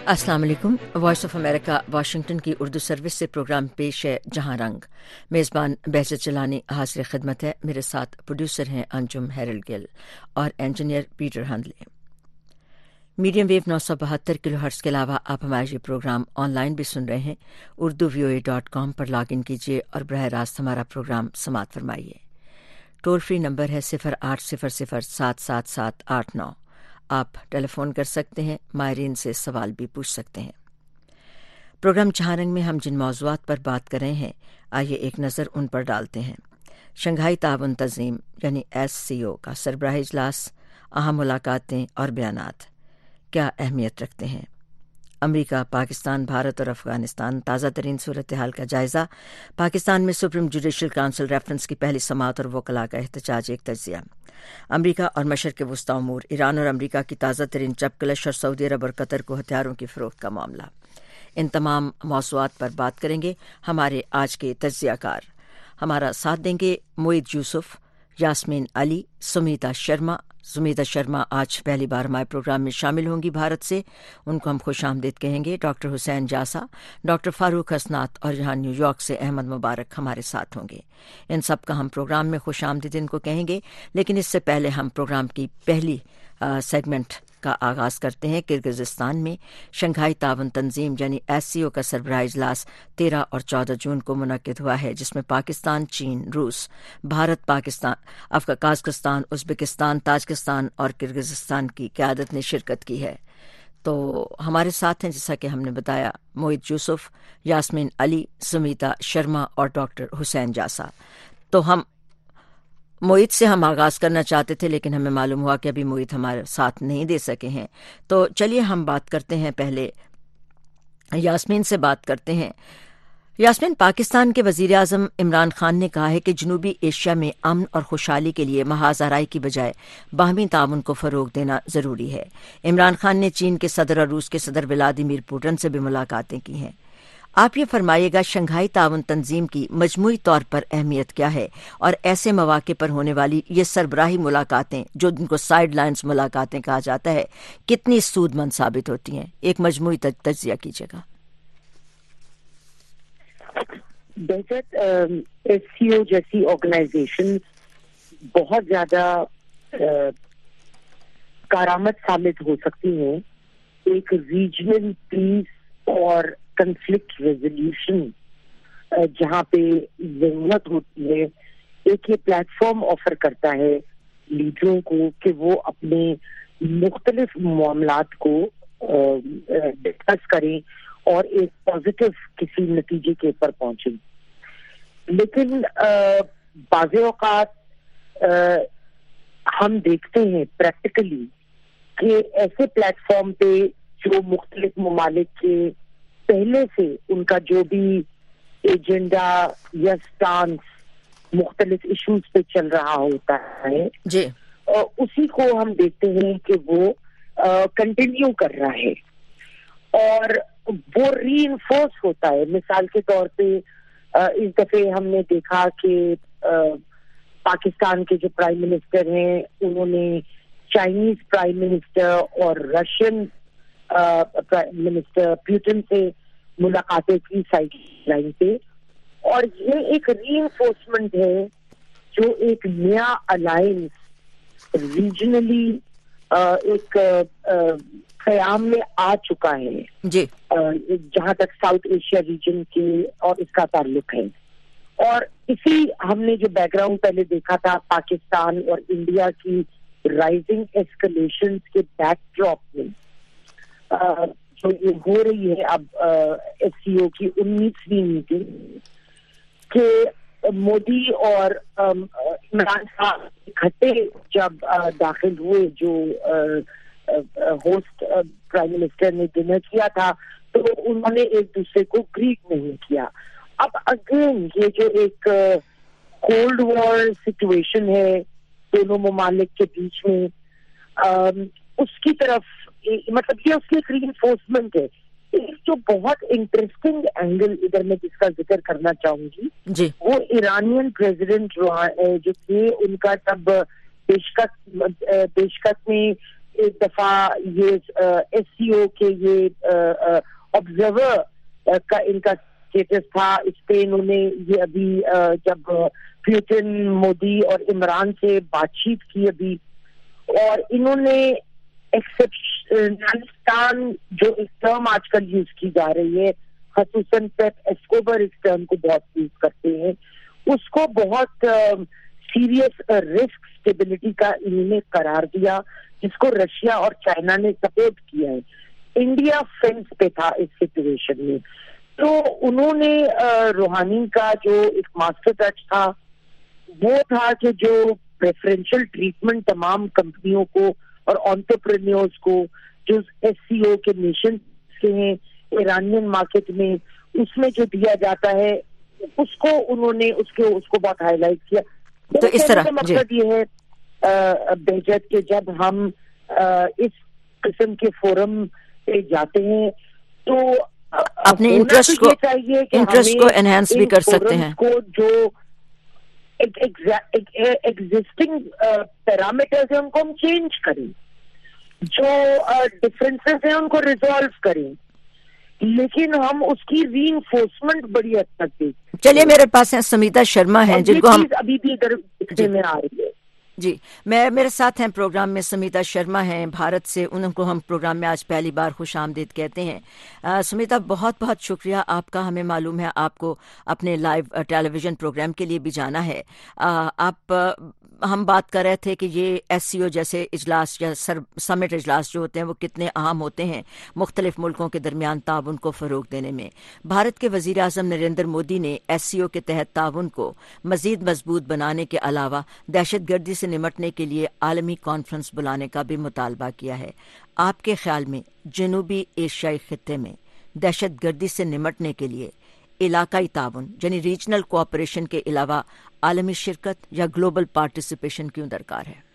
السلام علیکم۔ Voice of America Washington کی اردو سروس سے پروگرام پیش ہے جہاں رنگ۔ میزبان بہجت جلانی حاضر خدمت ہے۔ میرے ساتھ پروڈیوسر ہیں انجم ہیرل گل اور engineer Peter Hundley. Medium wave 972 kilohertz کے علاوہ آپ ہمارے یہ پروگرام آن لائن بھی سن رہے ہیں۔ urduvoa.com پر لاگ ان کیجیے اور براہ راست ہمارا پروگرام سماعت فرمائیے۔ ٹول فری نمبر ہے 0800777889۔ آپ ٹیلی فون کر سکتے ہیں، ماہرین سے سوال بھی پوچھ سکتے ہیں۔ پروگرام جہاں رنگ میں ہم جن موضوعات پر بات کر رہے ہیں، آئیے ایک نظر ان پر ڈالتے ہیں۔ شنگھائی تعاون تنظیم یعنی SCO کا سربراہی اجلاس، اہم ملاقاتیں اور بیانات کیا اہمیت رکھتے ہیں۔ امریکہ، پاکستان، بھارت اور افغانستان تازہ ترین صورتحال کا جائزہ۔ پاکستان میں سپریم جوڈیشل کونسل ریفرنس کی پہلی سماعت اور وکلاء کا احتجاج، ایک تجزیہ۔ امریکہ اور مشرق وسطی امور، ایران اور امریکہ کی تازہ ترین چپکلش اور سعودی عرب اور قطر کو ہتھیاروں کی فروخت کا معاملہ۔ ان تمام موضوعات پر بات کریں گے ہمارے آج کے تجزیہ کار۔ ہمارا ساتھ دیں گے معید یوسف، یاسمین علی، سمیتا شرما۔ سمیتا شرما آج پہلی بار ہمارے پروگرام میں شامل ہوں گی بھارت سے، ان کو ہم خوش آمدید کہیں گے۔ ڈاکٹر حسین جاسا، ڈاکٹر فاروق حسنات اور یہاں نیو یارک سے احمد مبارک ہمارے ساتھ ہوں گے۔ ان سب کا ہم پروگرام میں خوش آمدید ان کو کہیں گے، لیکن اس سے پہلے ہم پروگرام کی پہلی سیگمنٹ کا آغاز کرتے ہیں۔ کرغزستان میں شنگھائی تعاون تنظیم یعنی SCO کا سربراہی اجلاس 13 اور 14 جون کو منعقد ہوا ہے، جس میں پاکستان، چین، روس، Bharat, Pakistan, Kazakhstan, Uzbekistan, Tajikistan اور کرغزستان کی قیادت نے شرکت کی ہے۔ تو ہمارے ساتھ ہیں، جیسا کہ ہم نے بتایا، معید یوسف، یاسمین علی، سمیتا شرما اور ڈاکٹر حسین جاسا۔ تو ہم معید سے ہم آغاز کرنا چاہتے تھے، لیکن ہمیں معلوم ہوا کہ ابھی معید ہمارے ساتھ نہیں دے سکے ہیں، تو چلیے ہم بات کرتے ہیں، پہلے یاسمین سے بات کرتے ہیں۔ یاسمین، پاکستان کے وزیر اعظم عمران خان نے کہا ہے کہ جنوبی ایشیا میں امن اور خوشحالی کے لیے محاذ آرائی کی بجائے باہمی تعاون کو فروغ دینا ضروری ہے۔ عمران خان نے چین کے صدر اور روس کے صدر ولادیمیر پوٹن سے بھی ملاقاتیں کی ہیں۔ آپ یہ فرمائیے گا، شنگھائی تعاون تنظیم کی مجموعی طور پر اہمیت کیا ہے، اور ایسے مواقع پر ہونے والی یہ سربراہی ملاقاتیں، جو جن کو سائیڈ لائنز ملاقاتیں کہا جاتا ہے، کتنی سود مند ثابت ہوتی ہیں؟ ایک مجموعی تجزیہ کیجیے گا۔ بہت SCO جیسی آرگنائزیشن بہت زیادہ کارآمد ثابت ہو سکتی ہیں ایک ریجنل پیس اور کنفلکٹ ریزولوشن جہاں پہ ضرورت ہوتی ہے۔ ایک یہ پلیٹ فارم آفر کرتا ہے لیڈروں کو کہ وہ اپنے مختلف معاملات کو ڈسکس کریں اور ایک پازیٹیو کسی نتیجے کے اوپر پہنچیں۔ لیکن بعض اوقات ہم دیکھتے ہیں پریکٹیکلی کہ ایسے پلیٹ فارم پہ جو مختلف ممالک کے پہلے سے ان کا جو بھی ایجنڈا یا سٹانس مختلف ایشوز پہ چل رہا ہوتا ہے جی، اسی کو ہم دیکھتے ہیں کہ وہ کنٹینیو کر رہا ہے اور وہ ری انفورس ہوتا ہے۔ مثال کے طور پہ اس دفعہ ہم نے دیکھا کہ پاکستان کے جو پرائم منسٹر ہیں، انہوں نے چائنیز پرائم منسٹر اور رشین پرائم منسٹر پیوٹن سے ملاقاتیں کی سائیڈ لائن پہ، اور یہ ایک ری انفورسمنٹ ہے جو ایک نیا الائنس ریجنلی ایک قیام میں آ چکا ہے جی، جہاں تک ساؤتھ ایشیا ریجن کے اور اس کا تعلق ہے۔ اور اسی ہم نے جو بیک گراؤنڈ پہلے دیکھا تھا پاکستان اور انڈیا کی رائزنگ ایسکلیشن کے بیک ڈراپ میں، جو یہ ہو رہی ہے اب SCO کی 19ویں میٹنگ، کہ مودی اور عمران خان اکٹھے جب داخل ہوئے، جو ہوسٹ پرائم منسٹر نے ڈنر کیا تھا، تو انہوں نے ایک دوسرے کو گریٹ نہیں کیا۔ اب اگین یہ جو ایک کولڈ وار سچویشن ہے دونوں ممالک کے بیچ میں، اس کی طرف مطلب یہ اس کی ایک ری انفورسمنٹ ہے۔ ایک جو بہت انٹرسٹنگ اینگل ادھر میں جس کا ذکر کرنا چاہوں گی جی، وہ ایرانین پریزیڈنٹ جو تھے، ان کا تب بیشکت میں ایک دفعہ یہ SCO کے یہ آبزرور کا ان کا اسٹیٹس تھا. اس پہ انہوں نے یہ ابھی جب پوٹن مودی اور عمران سے بات چیت کی ابھی, اور انہوں نے ایکسپشنالستان جو ایک ٹرم آج کل یوز کی جا رہی ہے, خصوصاً پیپ ایسکوبر اس ٹرم کو بہت یوز کرتے ہیں, اس کو بہت سیریس رسک اسٹیبلٹی کا انہوں نے قرار دیا, جس کو رشیا اور چائنا نے سپورٹ کیا ہے. انڈیا فینس پہ تھا اس سچویشن میں. تو انہوں نے روحانی کا جو ایک ماسٹر ٹچ تھا وہ تھا کہ جو پریفرنشل ٹریٹمنٹ تمام کمپنیوں کو اور انٹرپرینیورز کو جو SCO کے نیشن کے ہیں ایرانین مارکیٹ میں, اس میں جو دیا جاتا ہے اس کو انہوں نے اس کو بہت ہائی لائٹ کیا. تو اس طرح مقصد یہ ہے بہجت کہ جب ہم اس قسم کے فورم پہ جاتے ہیں تو اپنے انٹرسٹ کو انہینس بھی کر سکتے ہیں, کو جو ایگزسٹنگ پیرامیٹرز ہیں ان کو ہم چینج کریں, جو ڈفرینسز ہیں ان کو ریزالو کریں, لیکن ہم اس کی ری انفورسمنٹ بڑی حد تک دیں. چلیے میرے پاس ہیں سمیتا شرما ہیں جن کو ہم ابھی بھی ادھر میں آ رہی ہے. جی, میرے ساتھ ہیں پروگرام میں سمیتا شرما ہیں بھارت سے, ان کو ہم پروگرام میں آج پہلی بار خوش آمدید کہتے ہیں. سمیتا, بہت بہت شکریہ آپ کا. ہمیں معلوم ہے آپ کو اپنے لائیو ٹیلی ویژن پروگرام کے لیے بھی جانا ہے. ہم بات کر رہے تھے کہ یہ SCO جیسے اجلاس یا سمٹ اجلاس جو ہوتے ہیں وہ کتنے اہم ہوتے ہیں مختلف ملکوں کے درمیان تعاون کو فروغ دینے میں. بھارت کے وزیر اعظم نریندر مودی نے SCO کے تحت تعاون کو مزید مضبوط بنانے کے علاوہ دہشت گردی سے نمٹنے کے لیے عالمی کانفرنس بلانے کا بھی مطالبہ کیا ہے. آپ کے خیال میں جنوبی ایشیائی خطے میں دہشت گردی سے نمٹنے کے لیے علاقائی تعاون یعنی ریجنل کوآپریشن کے علاوہ عالمی شرکت یا گلوبل پارٹیسپیشن کیوں درکار ہے؟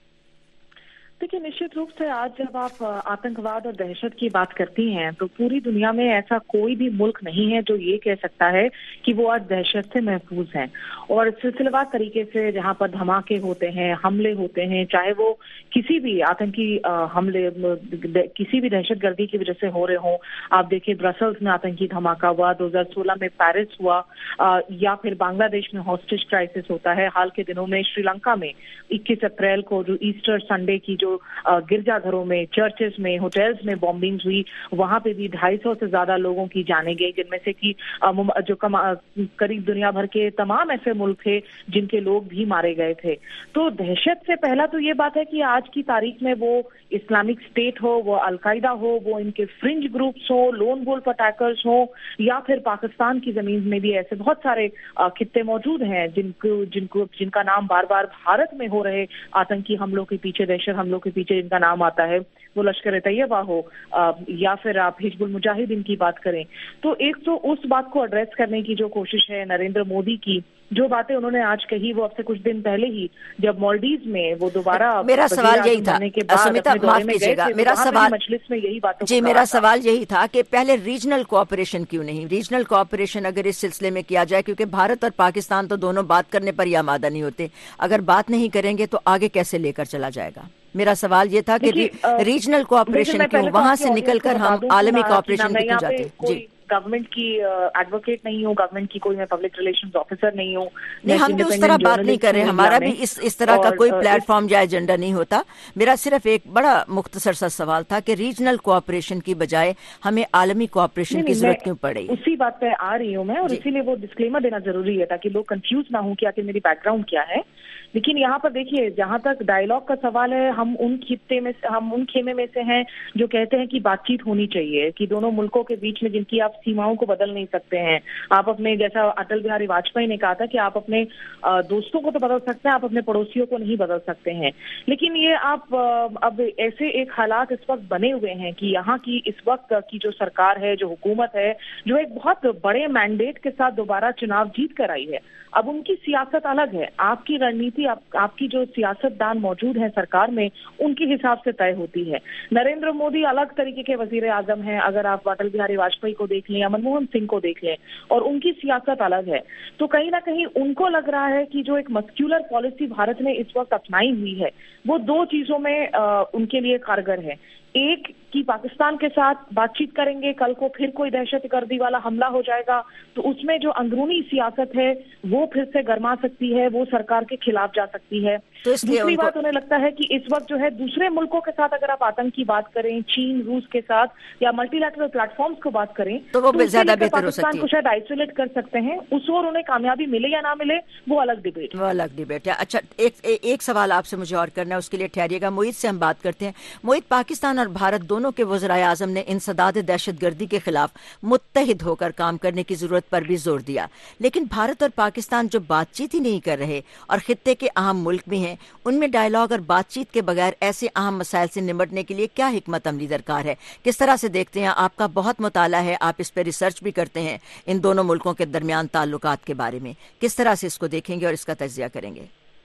دیکھیے, نشچت روپ سے آج جب آپ آتنکواد اور دہشت کی بات کرتی ہیں تو پوری دنیا میں ایسا کوئی بھی ملک نہیں ہے جو یہ کہہ سکتا ہے کہ وہ آج دہشت سے محفوظ ہیں. اور سلسلہ وار طریقے سے جہاں پر دھماکے ہوتے ہیں, حملے ہوتے ہیں, چاہے وہ کسی بھی آتنکی حملے, کسی بھی دہشت گردی کی وجہ سے ہو رہے ہوں. آپ دیکھیں برسلز میں آتنکی دھماکہ ہوا, 2016 میں پیرس ہوا, یا پھر بنگلہ دیش میں ہاسٹیج کرائسس ہوتا ہے. حال کے دنوں میں شری لنکا میں 21 اپریل کو جو ایسٹر سنڈے کی جو گرجا گھروں میں, چرچز میں, ہوٹلز میں بامبنگز ہوئی, وہاں پہ بھی 250 سے زیادہ لوگوں کی جانیں گئی, جن میں سے کہ جو قریب دنیا بھر کے تمام ایسے ملک تھے جن کے لوگ بھی مارے گئے تھے. تو دہشت سے پہلا تو یہ بات ہے کہ آج کی تاریخ میں وہ اسلامک اسٹیٹ ہو, وہ القاعدہ ہو, وہ ان کے فرنج گروپس ہو, لون وولف اٹیکرز ہو, یا پھر پاکستان کی زمین میں بھی ایسے بہت سارے خطے موجود ہیں جن کا نام بار بار بھارت میں ہو رہے آتنکی حملوں کے پیچھے, دہشت حملوں کے پیچھے جن کا نام آتا ہے, وہ لشکر طیبہ ہو یا پھر آپ حزب المجاہدین کی بات کریں. تو ایک تو اس بات کو ایڈریس کرنے کی جو کوشش ہے نریندر مودی کی, جو باتیں انہوں نے آج کہی وہ اب سے کچھ دن پہلے ہی جب مالڈیز میں وہ دوبارہ میرا سوال یہی تھا, سمیتا معاف کیجیے گا, میرا سوال مجلس میں یہی باتوں جی میرا سوال یہی تھا کہ پہلے ریجنل کوآپریشن کیوں نہیں؟ ریجنل کوآپریشن اگر اس سلسلے میں کیا جائے, کیونکہ بھارت اور پاکستان تو دونوں بات کرنے پر ہی آمادہ نہیں ہوتے, اگر بات نہیں کریں گے تو آگے کیسے لے کر چلا جائے گا؟ میرا سوال یہ تھا کہ ریجنل کوآپریشن کیوں, وہاں سے نکل کر ہم عالمی کوآپریشن پہ کیوں جاتے ہیں؟ جی, گورنمنٹ کی ایڈوکیٹ نہیں ہوں, گورنمنٹ کی کوئی میں پبلک ریلیشنز آفیسر نہیں ہوں. نہیں, ہم تو اس طرح بات نہیں کر رہے, ہمارا بھی اس طرح کا کوئی پلیٹ فارم یا ایجنڈا نہیں ہوتا. میرا صرف ایک بڑا مختصر سا سوال تھا کہ ریجنل کوآپریشن کی بجائے ہمیں عالمی کوآپریشن کی ضرورت کیوں پڑ رہی ہے؟ اسی بات پہ آ رہی ہوں میں, اور اسی لیے وہ ڈسکلیمر دینا ضروری ہے تاکہ لوگ کنفیوز نہ ہوں کہ آخر میری بیک گراؤنڈ کیا ہے. لیکن یہاں پر دیکھیے, جہاں تک ڈائیلاگ کا سوال ہے, ہم ان خیمے میں سے ہیں جو کہتے ہیں کہ بات چیت ہونی چاہیے, کہ دونوں ملکوں کے بیچ میں جن کی آپ سیماؤں کو بدل نہیں سکتے ہیں. آپ اپنے, جیسا اٹل بہاری واجپئی نے کہا تھا کہ آپ اپنے دوستوں کو تو بدل سکتے ہیں, آپ اپنے پڑوسیوں کو نہیں بدل سکتے ہیں. لیکن یہ آپ اب ایسے ایک حالات اس وقت بنے ہوئے ہیں کہ یہاں کی اس وقت کی جو سرکار ہے, جو حکومت ہے, جو ایک بہت بڑے مینڈیٹ کے ساتھ دوبارہ چناؤ جیت کر آئی ہے, اب ان کی سیاست الگ ہے. آپ کی رننیتی पॉलिसी आपकी जो सियासतदान मौजूद है सरकार में उनके हिसाब से तय होती है। नरेंद्र मोदी अलग तरीके के वजीर आजम हैं, अगर आप अटल बिहारी वाजपेयी को देख लें या मनमोहन सिंह को देख लें, और उनकी सियासत अलग है। तो कहीं ना कहीं उनको लग रहा है कि जो एक मस्क्यूलर पॉलिसी भारत ने इस वक्त अपनाई हुई है वो दो चीजों में उनके लिए कारगर है। एक कि पाकिस्तान के साथ बातचीत करेंगे, कल को फिर कोई दहशतगर्दी वाला हमला हो जाएगा तो उसमें जो अंदरूनी सियासत है वो फिर से गर्मा सकती है, वो सरकार के खिलाफ जा सकती है। तो दूसरी बात उन्हें लगता है कि इस वक्त जो है दूसरे मुल्कों के साथ अगर आप आतंक की बात करें, चीन, रूस के साथ या मल्टीलैटरल प्लेटफॉर्म्स को बात करें तो वो ज्यादा बेहतर हो सकती है। पाकिस्तान को शायद आइसोलेट कर सकते हैं, उस ओर उन्हें कामयाबी मिले या ना मिले वो अलग डिबेट है। अच्छा, एक सवाल आपसे मुझे और करना है, उसके लिए ठहरिएगा। मोहित से हम बात करते हैं। मोहित, पाकिस्तान और भारत दोनों के वज़राए आज़म ने इंसदाद दहशतगर्दी के खिलाफ मुत्तहिद होकर काम करने की जरूरत पर भी जोर दिया, लेकिन भारत और पाकिस्तान जो बातचीत ही नहीं कर रहे और खित्ते के अहम मुल्क भी हैं, उनमें डायलॉग और बातचीत के बगैर ऐसे अहम मसाइल से निपटने के लिए क्या हिकमत अमली दरकार है? किस तरह से देखते हैं? आपका बहुत मुताला है, आप इस पर रिसर्च भी करते हैं इन दोनों मुल्कों के दरमियान ताल्लुकात के बारे में, किस तरह से इसको देखेंगे और इसका तज्जिया करेंगे?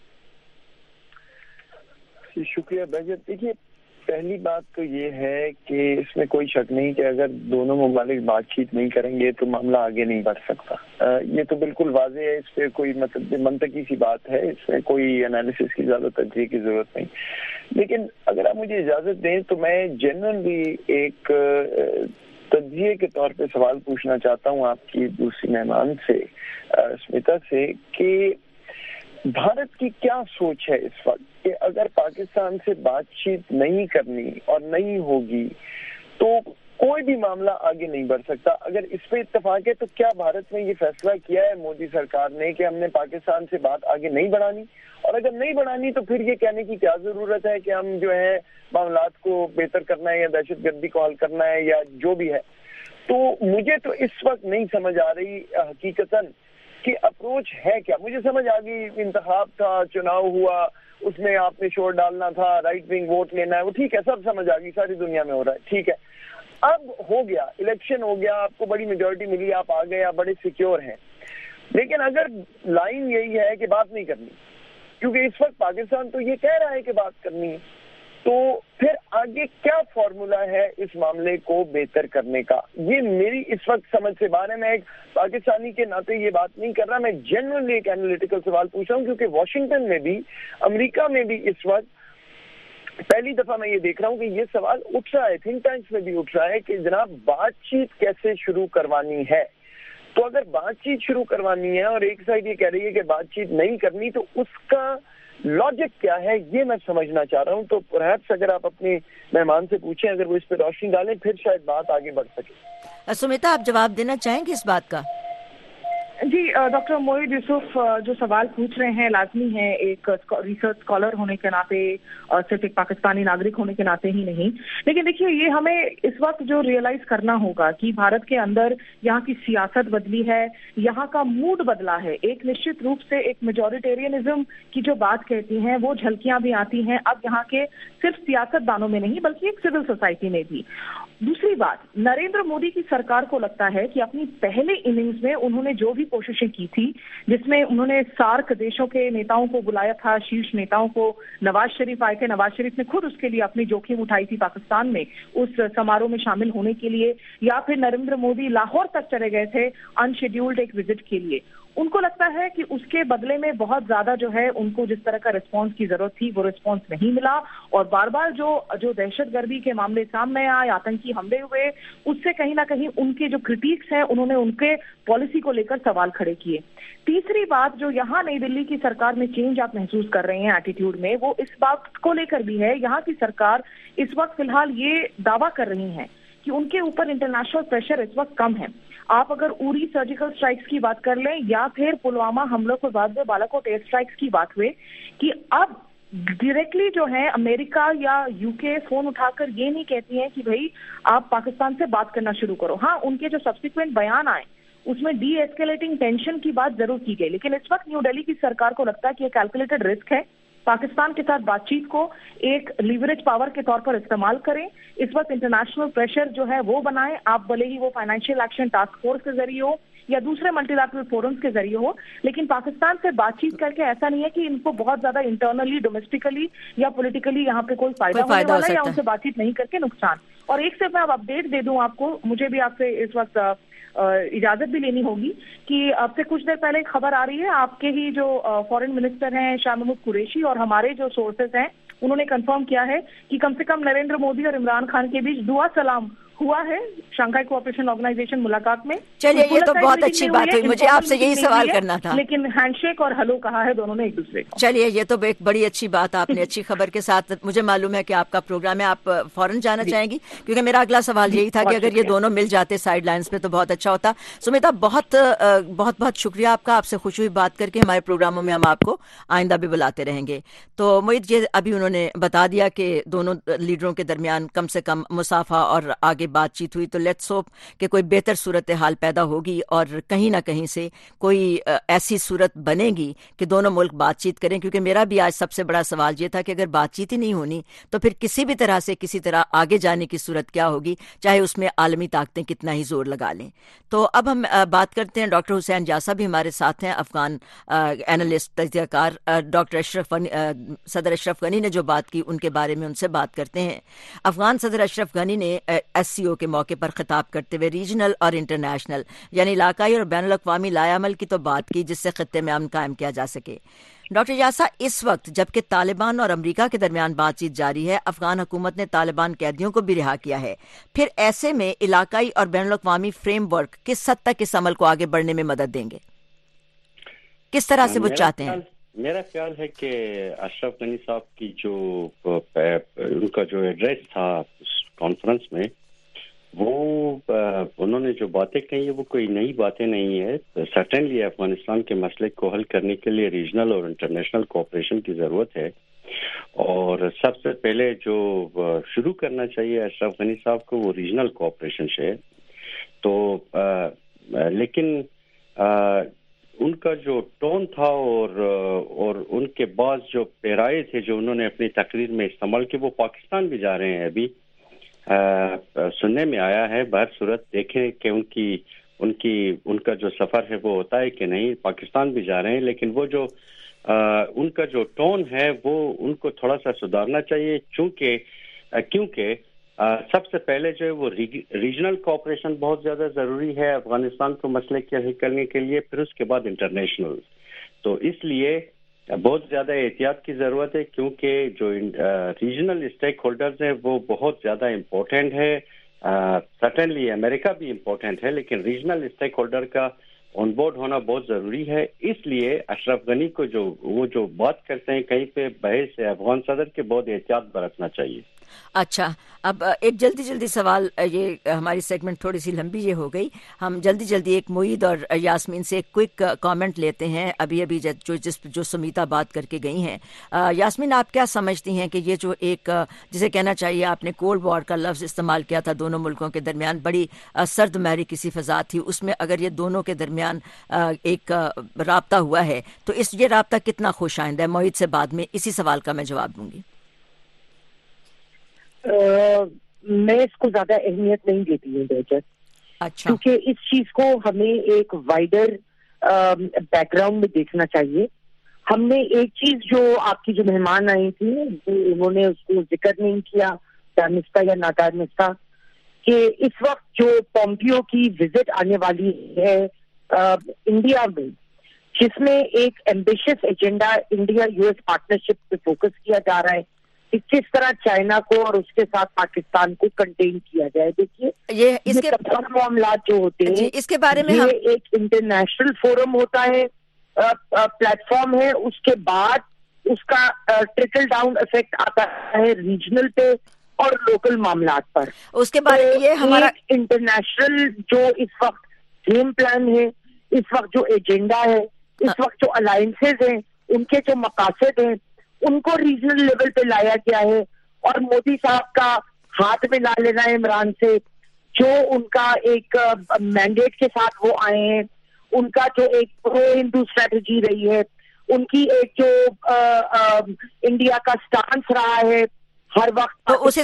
शुक्रिया बहजत। देखिए, पहली बात तो ये है कि इसमें कोई शक नहीं कि अगर दोनों मुमालिक बातचीत नहीं करेंगे तो मामला आगे नहीं बढ़ सकता। ये तो बिल्कुल वाज़ेह है, इस पर कोई मतलब मंतकी सी बात है, इसमें कोई एनालिसिस की ज़्यादा तजज़िये की ज़रूरत नहीं। लेकिन अगर आप मुझे इजाज़त दें तो मैं जेन्युइनली एक तजज़िये के तौर पे सवाल पूछना चाहता हूँ आपकी दूसरी मेहमान से, स्मिता से, कि भारत की क्या सोच है इस वक्त कि अगर पाकिस्तान से बातचीत नहीं करनी और नहीं होगी तो कोई भी मामला आगे नहीं बढ़ सकता। अगर इस पे इत्तेफाक है तो क्या भारत ने ये फैसला किया है मोदी सरकार ने कि हमने पाकिस्तान से बात आगे नहीं बढ़ानी, और अगर नहीं बढ़ानी तो फिर ये कहने की क्या जरूरत है कि हम जो है मामलात को बेहतर करना है या दहशतगर्दी को हल करना है या जो भी है। तो मुझे तो इस वक्त नहीं समझ आ रही हकीकतन कि अप्रोच है क्या। मुझे समझ आ गई, इंतखाब था, चुनाव हुआ, उसमें आपने शोर डालना था, राइट विंग वोट लेना है, वो ठीक है, सब समझ आ गई, सारी दुनिया में हो रहा है, ठीक है। अब हो गया, इलेक्शन हो गया, आपको बड़ी मेजॉरिटी मिली, आप आ गए, आप बड़े सिक्योर हैं। लेकिन अगर लाइन यही है कि बात नहीं करनी, क्योंकि इस वक्त पाकिस्तान तो ये कह रहा है कि बात करनी है, तो फिर आगे क्या फॉर्मूला है इस मामले को बेहतर करने का? ये मेरी इस वक्त समझ से बाहर है। मैं एक पाकिस्तानी के नाते ये बात नहीं कर रहा, मैं जेन्युइनली एक एनालिटिकल सवाल पूछ रहा हूँ, क्योंकि वॉशिंगटन में भी, अमेरिका में भी इस वक्त पहली दफा मैं ये देख रहा हूँ कि ये सवाल उठ रहा है, थिंक टैंक्स में भी उठ रहा है कि जनाब बातचीत कैसे शुरू करवानी है। तो अगर बातचीत शुरू करवानी है और एक साइड ये कह रही है कि बातचीत नहीं करनी, तो उसका लॉजिक क्या है ये मैं समझना चाह रहा हूँ। तो परहैप्स अगर आप अपने मेहमान से पूछें, अगर वो इस पर रोशनी डालें, फिर शायद बात आगे बढ़ सके। सुमिता, आप जवाब देना चाहेंगे इस बात का? जी, डॉक्टर मोहित यूसुफ जो सवाल पूछ रहे हैं लाजमी है, एक रिसर्च स्कॉलर होने के नाते, सिर्फ एक पाकिस्तानी नागरिक होने के नाते ही नहीं। लेकिन देखिए, ये हमें इस वक्त जो रियलाइज करना होगा कि भारत के अंदर यहाँ की सियासत बदली है, यहाँ का मूड बदला है। एक निश्चित रूप से एक मेजॉरिटेरियनिज्म की जो बात कहती हैं वो झलकियां भी आती हैं अब यहाँ के सिर्फ सियासतदानों में नहीं बल्कि एक सिविल सोसाइटी में भी। दूसरी बात, नरेंद्र मोदी की सरकार को लगता है कि अपनी पहले इनिंग्स में उन्होंने जो भी कोशिशें की थी, जिसमें उन्होंने सार्क देशों के नेताओं को बुलाया था, शीर्ष नेताओं को, नवाज शरीफ आए थे, नवाज शरीफ ने खुद उसके लिए अपनी जोखिम उठाई थी पाकिस्तान में उस समारोह में शामिल होने के लिए, या फिर नरेंद्र मोदी लाहौर तक चले गए थे अनशेड्यूल्ड एक विजिट के लिए। उनको लगता है कि उसके बदले में बहुत ज्यादा जो है उनको जिस तरह का रिस्पांस की जरूरत थी वो रिस्पांस नहीं मिला, और बार बार जो दहशतगर्दी के मामले सामने आए, आतंकी हमले हुए, उससे कहीं ना कहीं उनके जो क्रिटिक्स हैं उन्होंने उनके पॉलिसी को लेकर सवाल खड़े किए। तीसरी बात जो यहाँ नई दिल्ली की सरकार में चेंज आप महसूस कर रहे हैं एटीट्यूड में, वो इस बात को लेकर भी है। यहाँ की सरकार इस वक्त फिलहाल ये दावा कर रही है कि उनके ऊपर इंटरनेशनल प्रेशर इस वक्त कम है। आप अगर उरी सर्जिकल स्ट्राइक्स की बात कर लें या फिर पुलवामा हमलों के बाद में बालाकोट एयर स्ट्राइक्स की बात हुए, कि अब डायरेक्टली जो है अमेरिका या यूके फोन उठाकर ये नहीं कहती हैं कि भाई आप पाकिस्तान से बात करना शुरू करो। हाँ, उनके जो सब्सिक्वेंट बयान आए उसमें डी एस्केलेटिंग टेंशन की बात जरूर की गई, लेकिन इस वक्त न्यू दिल्ली की सरकार को लगता है कि ये कैलकुलेटेड रिस्क है, पाकिस्तान के साथ बातचीत को एक लीवरेज पावर के तौर पर इस्तेमाल करें। इस वक्त इंटरनेशनल प्रेशर जो है वो बनाएं, आप भले ही वो फाइनेंशियल एक्शन टास्क फोर्स के जरिए हो یا دوسرے ملٹی لیٹرل فورمز کے ذریعے ہو, لیکن پاکستان سے بات چیت کر کے ایسا نہیں ہے کہ ان کو بہت زیادہ انٹرنلی ڈومیسٹکلی یا پولیٹیکلی یہاں پہ کوئی فائدہ ہونے والا ہے یا ان سے بات چیت نہیں کر کے نقصان. اور ایک سے میں اب اپڈیٹ دے دوں آپ کو, مجھے بھی آپ سے اس وقت اجازت بھی لینی ہوگی کہ اب سے کچھ دیر پہلے ایک خبر آ رہی ہے, آپ کے ہی جو فارن منسٹر ہیں شاہ محمود قریشی اور ہمارے جو سورسز ہیں انہوں نے کنفرم کیا ہے کہ کم سے کم نریندر مودی اور عمران خان کے بیچ دعا سلام ہوا ہے شنگھائی کوآپریشن آرگنائزیشن ملاقات میں. چلیے یہ تو بہت اچھی بات ہوئی, مجھے آپ سے یہی سوال کرنا تھا, لیکن ہینڈ شیک اور ہلو کہا ہے دونوں نے ایک دوسرے کو. چلیے یہ تو ایک بڑی اچھی بات, آپ نے اچھی خبر کے ساتھ, مجھے معلوم ہے کہ آپ کا پروگرام ہے, آپ فوراً جانا چاہیں گی, کیونکہ میرا اگلا سوال یہی تھا کہ اگر یہ دونوں مل جاتے سائڈ لائنز پہ تو بہت اچھا ہوتا. سمیتا بہت بہت بہت شکریہ آپ کا, آپ سے خوش ہوئی بات کر کے. ہمارے پروگراموں میں ہم آپ کو آئندہ بھی بلاتے رہیں گے. تو معید یہ ابھی انہوں نے بتا دیا کہ دونوں لیڈروں کے درمیان کم سے کم مصافحہ اور آگے بات چیت ہوئی, تو لیٹس ہوپ کہ کوئی بہتر صورتحال پیدا ہوگی اور کہیں نہ کہیں سے کوئی ایسی صورت بنے گی کہ دونوں ملک بات چیت کریں. کیونکہ میرا بھی آج سب سے بڑا سوال یہ تھا کہ اگر بات چیت ہی نہیں ہونی تو پھر کسی بھی طرح سے کسی طرح آگے جانے کی صورت کیا ہوگی, چاہے اس میں عالمی طاقتیں کتنا ہی زور لگا لیں. تو اب ہم بات کرتے ہیں, ڈاکٹر حسین جاسا بھی ہمارے ساتھ ہیں, افغان اینالسٹ تجزیہ کار. ڈاکٹر صدر اشرف غنی نے جو بات کی ان کے بارے میں ان سے بات کرتے ہیں. افغان صدر اشرف غنی نے SCO کے موقع پر خطاب کرتے ہوئے ریجنل اور انٹرنیشنل یعنی علاقائی اور بین الاقوامی لائے عمل کی تو بات کی جس سے خطے میں امن قائم کیا جا سکے. ڈاکٹر یاسا, اس وقت جبکہ طالبان اور امریکہ کے درمیان بات چیت جاری ہے, افغان حکومت نے طالبان قیدیوں کو بھی رہا کیا ہے, پھر ایسے میں علاقائی اور بین الاقوامی فریم ورک کس حد تک اس عمل کو آگے بڑھنے میں مدد دیں گے, کس طرح سے وہ چاہتے ہیں؟ میرا خیال ہے کہ اشرف غنی صاحب کی جو ان کا جو ایڈریس تھا کانفرنس میں, وہ انہوں نے جو باتیں کہی وہ کوئی نئی باتیں نہیں ہے. سرٹنلی افغانستان کے مسئلے کو حل کرنے کے لیے ریجنل اور انٹرنیشنل کوآپریشن کی ضرورت ہے, اور سب سے پہلے جو شروع کرنا چاہیے اشرف غنی صاحب کو وہ ریجنل کوآپریشن سے. تو لیکن ان کا جو ٹون تھا اور ان کے بعض جو پیرائے تھے جو انہوں نے اپنی تقریر میں استعمال کی, وہ پاکستان بھی جا رہے ہیں, ابھی سننے میں آیا ہے. بہر صورت دیکھیں کہ ان کا جو سفر ہے وہ ہوتا ہے کہ نہیں. پاکستان بھی جا رہے ہیں, لیکن وہ جو ان کا جو ٹون ہے وہ ان کو تھوڑا سا سدھارنا چاہیے, کیونکہ سب سے پہلے جو ہے وہ ریجنل کوآپریشن بہت زیادہ ضروری ہے افغانستان کو مسئلے کے حل کرنے کے لیے, پھر اس کے بعد انٹرنیشنل. تو اس لیے بہت زیادہ احتیاط کی ضرورت ہے, کیونکہ جو ریجنل اسٹیک ہولڈرز ہیں وہ بہت زیادہ امپورٹنٹ ہے. سرٹنلی امریکہ بھی امپورٹنٹ ہے, لیکن ریجنل اسٹیک ہولڈر کا آن بورڈ ہونا بہت ضروری ہے. اس لیے اشرف غنی کو وہ جو بات کرتے ہیں کہیں پہ بحث افغان صدر کے بہت احتیاط برتنا چاہیے. اچھا, اب ایک جلدی سوال, یہ ہماری سیگمنٹ تھوڑی سی لمبی یہ ہو گئی, ہم جلدی ایک معید اور یاسمین سے ایک کوئک کامنٹ لیتے ہیں ابھی جو سمیتا بات کر کے گئی ہیں. یاسمین, آپ کیا سمجھتی ہیں کہ یہ جو ایک جسے کہنا چاہیے آپ نے کولڈ وار کا لفظ استعمال کیا تھا دونوں ملکوں کے درمیان, بڑی سرد مہری کسی فضا تھی, اس میں اگر یہ دونوں کے درمیان ایک رابطہ ہوا ہے تو یہ رابطہ کتنا خوش آئندہ ہے؟ معید سے بعد میں اسی سوال کا میں جواب دوں گی. میں اس کو زیادہ اہمیت نہیں دیتی ہوں بہجت. اچھا, کیونکہ اس چیز کو ہمیں ایک وائڈر بیک گراؤنڈ میں دیکھنا چاہیے. ہم نے ایک چیز جو آپ کی جو مہمان آئی تھی انہوں نے اس کو ذکر نہیں کیا, دانستہ یا نادانستہ, کہ اس وقت جو پومپیو کی وزٹ آنے والی ہے انڈیا میں, جس میں ایک ambitious agenda India US partnership پہ فوکس کیا جا رہا ہے, کس طرح چائنا کو اور اس کے ساتھ پاکستان کو کنٹین کیا جائے. دیکھیے یہ تمام معاملات جو ہوتے ہیں اس کے بارے میں یہ ایک انٹرنیشنل فورم ہوتا ہے, پلیٹ فارم ہے, اس کے بعد اس کا ٹرکل ڈاؤن افیکٹ آتا ہے ریجنل پہ اور لوکل معاملات پر. اس کے بارے میں یہ ہمارا انٹرنیشنل جو اس وقت گیم پلان ہے, اس وقت جو ایجنڈا ہے, اس وقت جو الائنسز ہیں, ان کے جو مقاصد ہیں, ان کو ریجنل لیول پہ لایا گیا ہے. اور مودی صاحب کا ہاتھ میں لا لینا ہے عمران سے, جو ان کا ایک مینڈیٹ کے ساتھ وہ آئے ہیں, ان کا جو ایک پرو ہندو اسٹریٹجی رہی ہے, ان کی ایک جو انڈیا کا سٹانس رہا ہے ہر وقت تو اس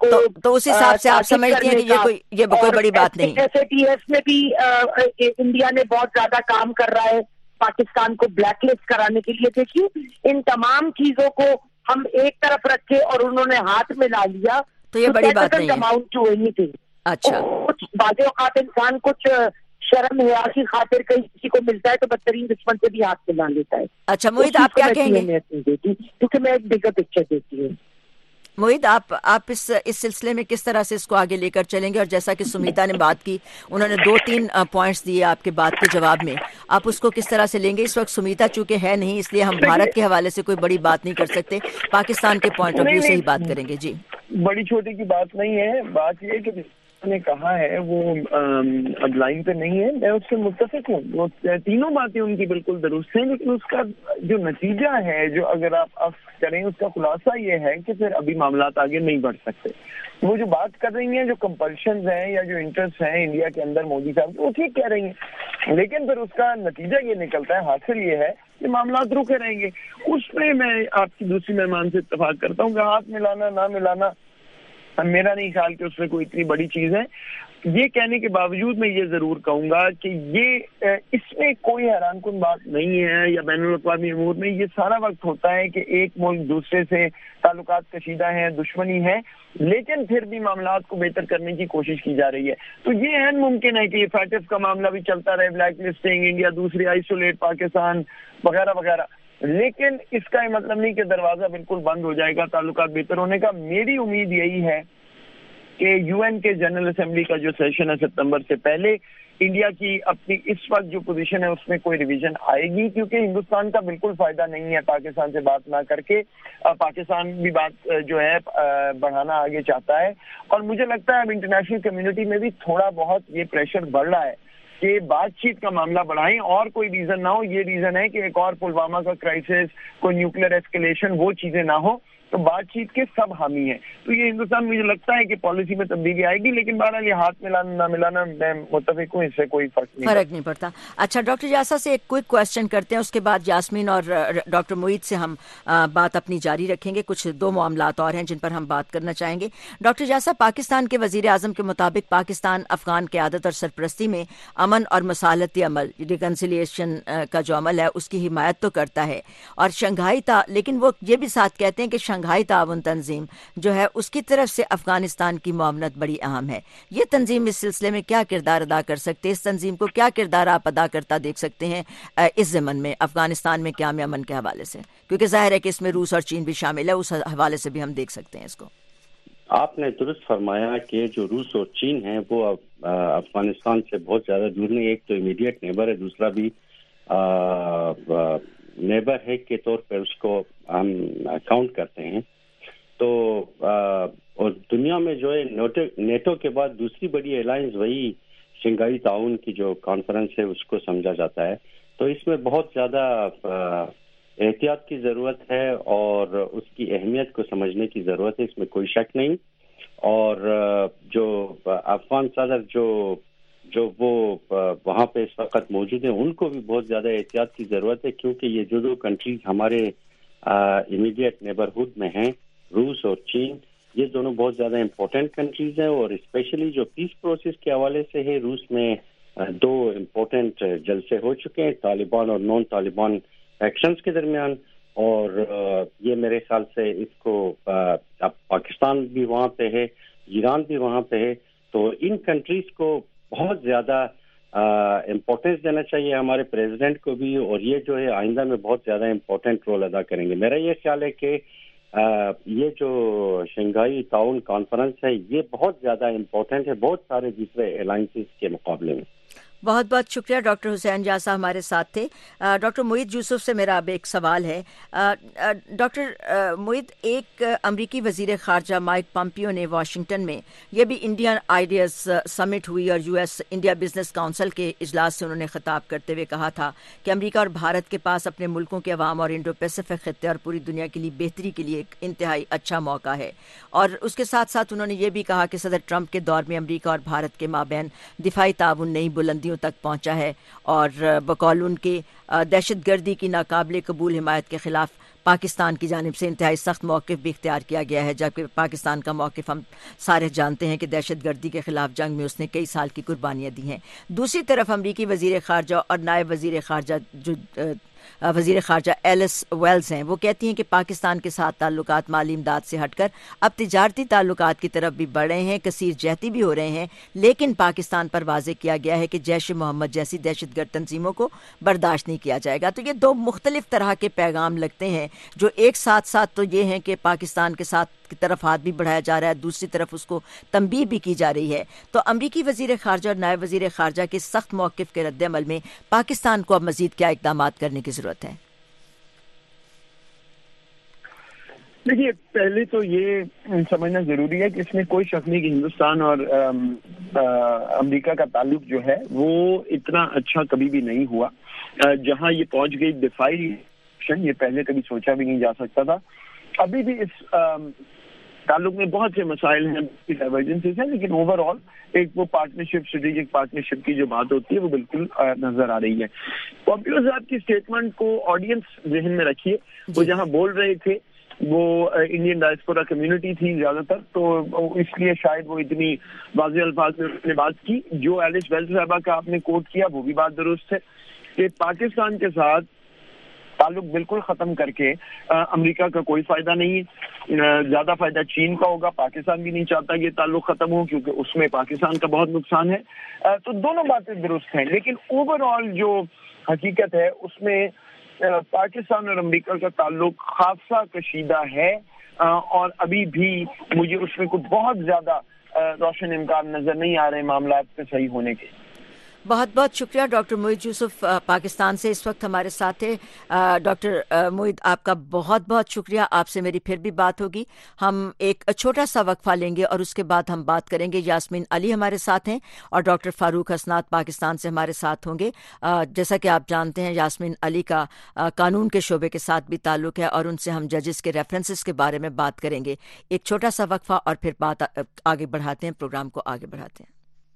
حساب سے آپ سمجھتے ہیں کہ یہ کوئی بڑی بات نہیں؟ SATS میں بھی انڈیا نے بہت زیادہ کام کر رہا ہے پاکستان کو بلیک لسٹ کرانے کے لیے. دیکھیے ان تمام چیزوں کو ہم ایک طرف رکھے اور انہوں نے ہاتھ میں لا لیا تو یہ بڑی بات نہیں ہے. اچھا, کچھ بعض اوقات انسان کچھ شرم حیا کی خاطر کسی کو ملتا ہے تو بدترین دشمن سے بھی ہاتھ ملا لیتا ہے. اچھا موہد, آپ کیا کہیں گے؟ کیونکہ میں ایک بگر پکچر دیتی ہوں. موہد, آپ اس سلسلے میں کس طرح سے اس کو آگے لے کر چلیں گے؟ اور جیسا کہ سمیتا نے بات کی, انہوں نے 2-3 پوائنٹس دیے آپ کے بات کے جواب میں, آپ اس کو کس طرح سے لیں گے؟ اس وقت سمیتا چونکہ ہے نہیں, اس لیے ہم بھارت کے حوالے سے کوئی بڑی بات نہیں کر سکتے, پاکستان کے پوائنٹ آف ویو سے ہی بات کریں گے. جی, بڑی چھوٹی کی بات نہیں ہے. بات یہ کہ نے کہا ہے وہ اب لائن پہ نہیں ہے, میں اس سے متفق ہوں. وہ تینوں باتیں ان کی بالکل درست ہیں, لیکن اس کا جو نتیجہ ہے, جو اگر آپ کریں, اس کا خلاصہ یہ ہے کہ پھر ابھی معاملات آگے نہیں بڑھ سکتے. وہ جو بات کر رہی ہیں, جو کمپلشنز ہیں یا جو انٹرسٹ ہیں انڈیا کے اندر مودی صاحب, وہ ٹھیک کہہ رہی ہیں, لیکن پھر اس کا نتیجہ یہ نکلتا ہے, حاصل یہ ہے کہ معاملات رکے رہیں گے. اس میں میں آپ کی دوسری مہمان سے اتفاق کرتا ہوں کہ ہاتھ ملانا نہ ملانا میرا نہیں خیال کہ اس میں کوئی اتنی بڑی چیز ہے. یہ کہنے کے باوجود میں یہ ضرور کہوں گا کہ یہ اس میں کوئی حیران کن بات نہیں ہے, یا بین الاقوامی امور میں یہ سارا وقت ہوتا ہے کہ ایک ملک دوسرے سے تعلقات کشیدہ ہیں, دشمنی ہے, لیکن پھر بھی معاملات کو بہتر کرنے کی کوشش کی جا رہی ہے. تو یہ عین ممکن ہے کہ یہ فیٹف کا معاملہ بھی چلتا رہے, بلیک لسٹنگ, انڈیا دوسری آئسولیٹ پاکستان وغیرہ وغیرہ, لیکن اس کا یہ مطلب نہیں کہ دروازہ بالکل بند ہو جائے گا تعلقات بہتر ہونے کا. میری امید یہی ہے کہ UN کے جنرل اسمبلی کا جو سیشن ہے ستمبر سے پہلے, انڈیا کی اپنی اس وقت جو پوزیشن ہے اس میں کوئی ریویژن آئے گی, کیونکہ ہندوستان کا بالکل فائدہ نہیں ہے پاکستان سے بات نہ کر کے. پاکستان بھی بات جو ہے بڑھانا آگے چاہتا ہے, اور مجھے لگتا ہے اب انٹرنیشنل کمیونٹی میں بھی تھوڑا بہت یہ پریشر بڑھ رہا ہے کہ بات چیت کا معاملہ بڑھائیں, اور کوئی ریزن نہ ہو. یہ ریزن ہے کہ ایک اور پلوامہ کا کرائسس, کوئی نیوکلیر ایسکیلیشن, وہ چیزیں نہ ہو. تو بات چیت کے سب حامی ہیں. تو یہ ہندوستان مجھے لگتا ہے کہ پالیسی میں تبدیلی آئے گی, لیکن بہرحال یہ ہاتھ ملانا نہ ملانا میں متفق ہوں, اس سے کوئی فرق نہیں پڑتا. اچھا, ڈاکٹر جاسا سے ایک کوئک کوشچن کرتے ہیں, اس کے بعد یاسمین اور ڈاکٹر موہد سے ہم بات اپنی جاری رکھیں گے. کچھ 2 معاملات اور ہیں جن پر ہم بات کرنا چاہیں گے. ڈاکٹر جاسا, پاکستان کے وزیر اعظم کے مطابق پاکستان افغان قیادت اور سرپرستی میں امن اور مصالحتی عمل, ریکنسیلیشن کا جو عمل ہے, اس کی حمایت تو کرتا ہے, اور لیکن وہ یہ بھی ساتھ کہتے ہیں کہ شنگھائی تعاون تنظیم جو ہے اس کی طرف سے افغانستان کی معاونت بڑی اہم ہے. یہ تنظیم اس سلسلے میں کیا کردار ادا کر سکتے ہیں؟ اس تنظیم کو کیا کردار آپ ادا کرتا دیکھ سکتے ہیں اس ضمن میں افغانستان میں قیام امن کے حوالے سے؟ کیونکہ ظاہر ہے کہ اس میں روس اور چین بھی شامل ہے, اس حوالے سے بھی ہم دیکھ سکتے ہیں اس کو. آپ نے درست فرمایا کہ جو روس اور چین ہیں وہ افغانستان سے بہت زیادہ دور نہیں. ایک تو امیڈیٹ نیبر ہے, دوسرا بھی نیبر ہے کے طور پر اس کو ہم کاؤنٹ کرتے ہیں. تو اور دنیا میں جو ہے نیٹو کے بعد دوسری بڑی الائنس وہی شنگھائی تعاون کی جو کانفرنس ہے اس کو سمجھا جاتا ہے. تو اس میں بہت زیادہ احتیاط کی ضرورت ہے اور اس کی اہمیت کو سمجھنے کی ضرورت ہے, اس میں کوئی شک نہیں. اور جو افغان صدر جو وہ وہاں پہ اس وقت موجود ہیں, ان کو بھی بہت زیادہ احتیاط کی ضرورت ہے, کیونکہ یہ جو 2 کنٹریز ہمارے امیڈیٹ نیبرہڈ میں ہیں, روس اور چین, یہ دونوں بہت زیادہ امپورٹنٹ کنٹریز ہیں. اور اسپیشلی جو پیس پروسیس کے حوالے سے ہے, روس میں 2 امپورٹنٹ جلسے ہو چکے ہیں طالبان اور نان طالبان ایکشنز کے درمیان, اور یہ میرے خیال سے اس کو اب پاکستان بھی وہاں پہ ہے, ایران بھی وہاں پہ ہے, تو ان کنٹریز کو بہت زیادہ امپورٹنس دینا چاہیے ہمارے پریزیڈنٹ کو بھی, اور یہ جو ہے آئندہ میں بہت زیادہ امپورٹنٹ رول ادا کریں گے. میرا یہ خیال ہے کہ یہ جو شنگھائی تعاون کانفرنس ہے یہ بہت زیادہ امپورٹنٹ ہے بہت سارے دوسرے الائنسز کے مقابلے میں. بہت بہت شکریہ ڈاکٹر حسین جاسا ہمارے ساتھ تھے. ڈاکٹر موہد یوسف سے میرا اب ایک سوال ہے. ڈاکٹر موہد, ایک امریکی وزیر خارجہ مائک پامپیو نے واشنگٹن میں, یہ بھی انڈین آئیڈیاز سمٹ ہوئی اور US انڈیا بزنس کونسل کے اجلاس سے انہوں نے خطاب کرتے ہوئے کہا تھا کہ امریکہ اور بھارت کے پاس اپنے ملکوں کے عوام اور انڈو پیسیفک خطے اور پوری دنیا کے لیے بہتری کے لیے ایک انتہائی اچھا موقع ہے. اور اس کے ساتھ ساتھ انہوں نے یہ بھی کہا کہ صدر ٹرمپ کے دور میں امریکہ اور بھارت کے مابین دفاعی تعاون نئی بلندیوں تک پہنچا ہے, اور بقول ان کے دہشت گردی کی ناقابل قبول حمایت کے خلاف پاکستان کی جانب سے انتہائی سخت موقف بھی اختیار کیا گیا ہے، جبکہ پاکستان کا موقف ہم سارے جانتے ہیں کہ دہشت گردی کے خلاف جنگ میں اس نے کئی سال کی قربانیاں دی ہیں۔ دوسری طرف امریکی وزیر خارجہ اور نائب وزیر خارجہ ایلس ویلز ہیں، وہ کہتی ہیں کہ پاکستان کے ساتھ تعلقات مالی امداد سے ہٹ کر اب تجارتی تعلقات کی طرف بھی بڑھ رہے ہیں، کثیر جہتی بھی ہو رہے ہیں، لیکن پاکستان پر واضح کیا گیا ہے کہ جیش محمد جیسی دہشت گرد تنظیموں کو برداشت نہیں کیا جائے گا۔ تو یہ دو مختلف طرح کے پیغام لگتے ہیں جو ایک ساتھ تو یہ ہیں کہ پاکستان کے ساتھ کی طرف ہاتھ بھی بڑھایا جا رہا ہے، دوسری طرف اس کو تنبیہ بھی کی جا رہی ہے۔ تو امریکی وزیر خارجہ اور نائب وزیر خارجہ کے سخت موقف کے رد عمل میں پاکستان کو اب مزید کیا اقدامات کرنے کی ضرورت ہے؟ دیکھیے، پہلے تو یہ سمجھنا ضروری ہے کہ اس میں کوئی شک نہیں کہ ہندوستان اور امریکہ کا تعلق جو ہے وہ اتنا اچھا کبھی بھی نہیں ہوا۔ جہاں یہ پہنچ گئی دفاعی، یہ پہلے کبھی سوچا بھی نہیں جا سکتا تھا۔ ابھی بھی اس تعلق میں بہت سے مسائل ہیں، ڈائیورجنسز ہیں، لیکن اوور آل ایک وہ پارٹنرشپ، اسٹریٹجک پارٹنرشپ کی جو بات ہوتی ہے وہ بالکل نظر آ رہی ہے۔ پومپیو صاحب کی اسٹیٹمنٹ کو آڈینس ذہن میں رکھیے، وہ جہاں بول رہے تھے وہ انڈین ڈائسپورا کمیونٹی تھی زیادہ تر، تو اس لیے شاید وہ اتنی واضح الفاظ میں نے بات کی۔ جو ایلس ویلز صاحبہ کا آپ نے کوٹ کیا وہ بھی بات درست ہے کہ پاکستان کے ساتھ تعلق بالکل ختم کر کے امریکہ کا کوئی فائدہ نہیں ہے، زیادہ فائدہ چین کا ہوگا۔ پاکستان بھی نہیں چاہتا یہ تعلق ختم ہو کیونکہ اس میں پاکستان کا بہت نقصان ہے۔ تو دونوں باتیں درست ہیں، لیکن اوور آل جو حقیقت ہے اس میں پاکستان اور امریکہ کا تعلق خاصا کشیدہ ہے، اور ابھی بھی مجھے اس میں کوئی بہت زیادہ روشن امکان نظر نہیں آ رہے معاملات کے صحیح ہونے کے۔ بہت بہت شکریہ ڈاکٹر موعد یوسف پاکستان سے اس وقت ہمارے ساتھ ہے۔ ڈاکٹر موعد، آپ کا بہت بہت شکریہ، آپ سے میری پھر بھی بات ہوگی۔ ہم ایک چھوٹا سا وقفہ لیں گے اور اس کے بعد ہم بات کریں گے۔ یاسمین علی ہمارے ساتھ ہیں اور ڈاکٹر فاروق حسنات پاکستان سے ہمارے ساتھ ہوں گے۔ جیسا کہ آپ جانتے ہیں یاسمین علی کا قانون کے شعبے کے ساتھ بھی تعلق ہے اور ان سے ہم ججز کے ریفرنسز کے بارے میں بات کریں گے۔ ایک چھوٹا سا وقفہ اور پھر بات آگے بڑھاتے ہیں، پروگرام کو آگے بڑھاتے ہیں۔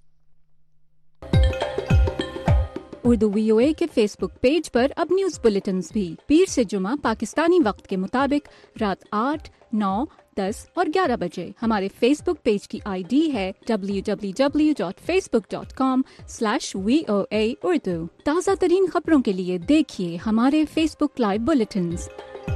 اردو VOA کے فیس بک پیج پر اب نیوز بلیٹنز بھی پیر سے جمعہ پاکستانی وقت کے مطابق رات 8، 9، 10 اور 11 بجے۔ ہمارے فیس بک پیج کی ID ہے www.facebook.com/VOA Urdu۔ تازہ ترین خبروں کے لیے دیکھیے ہمارے Facebook live bulletins.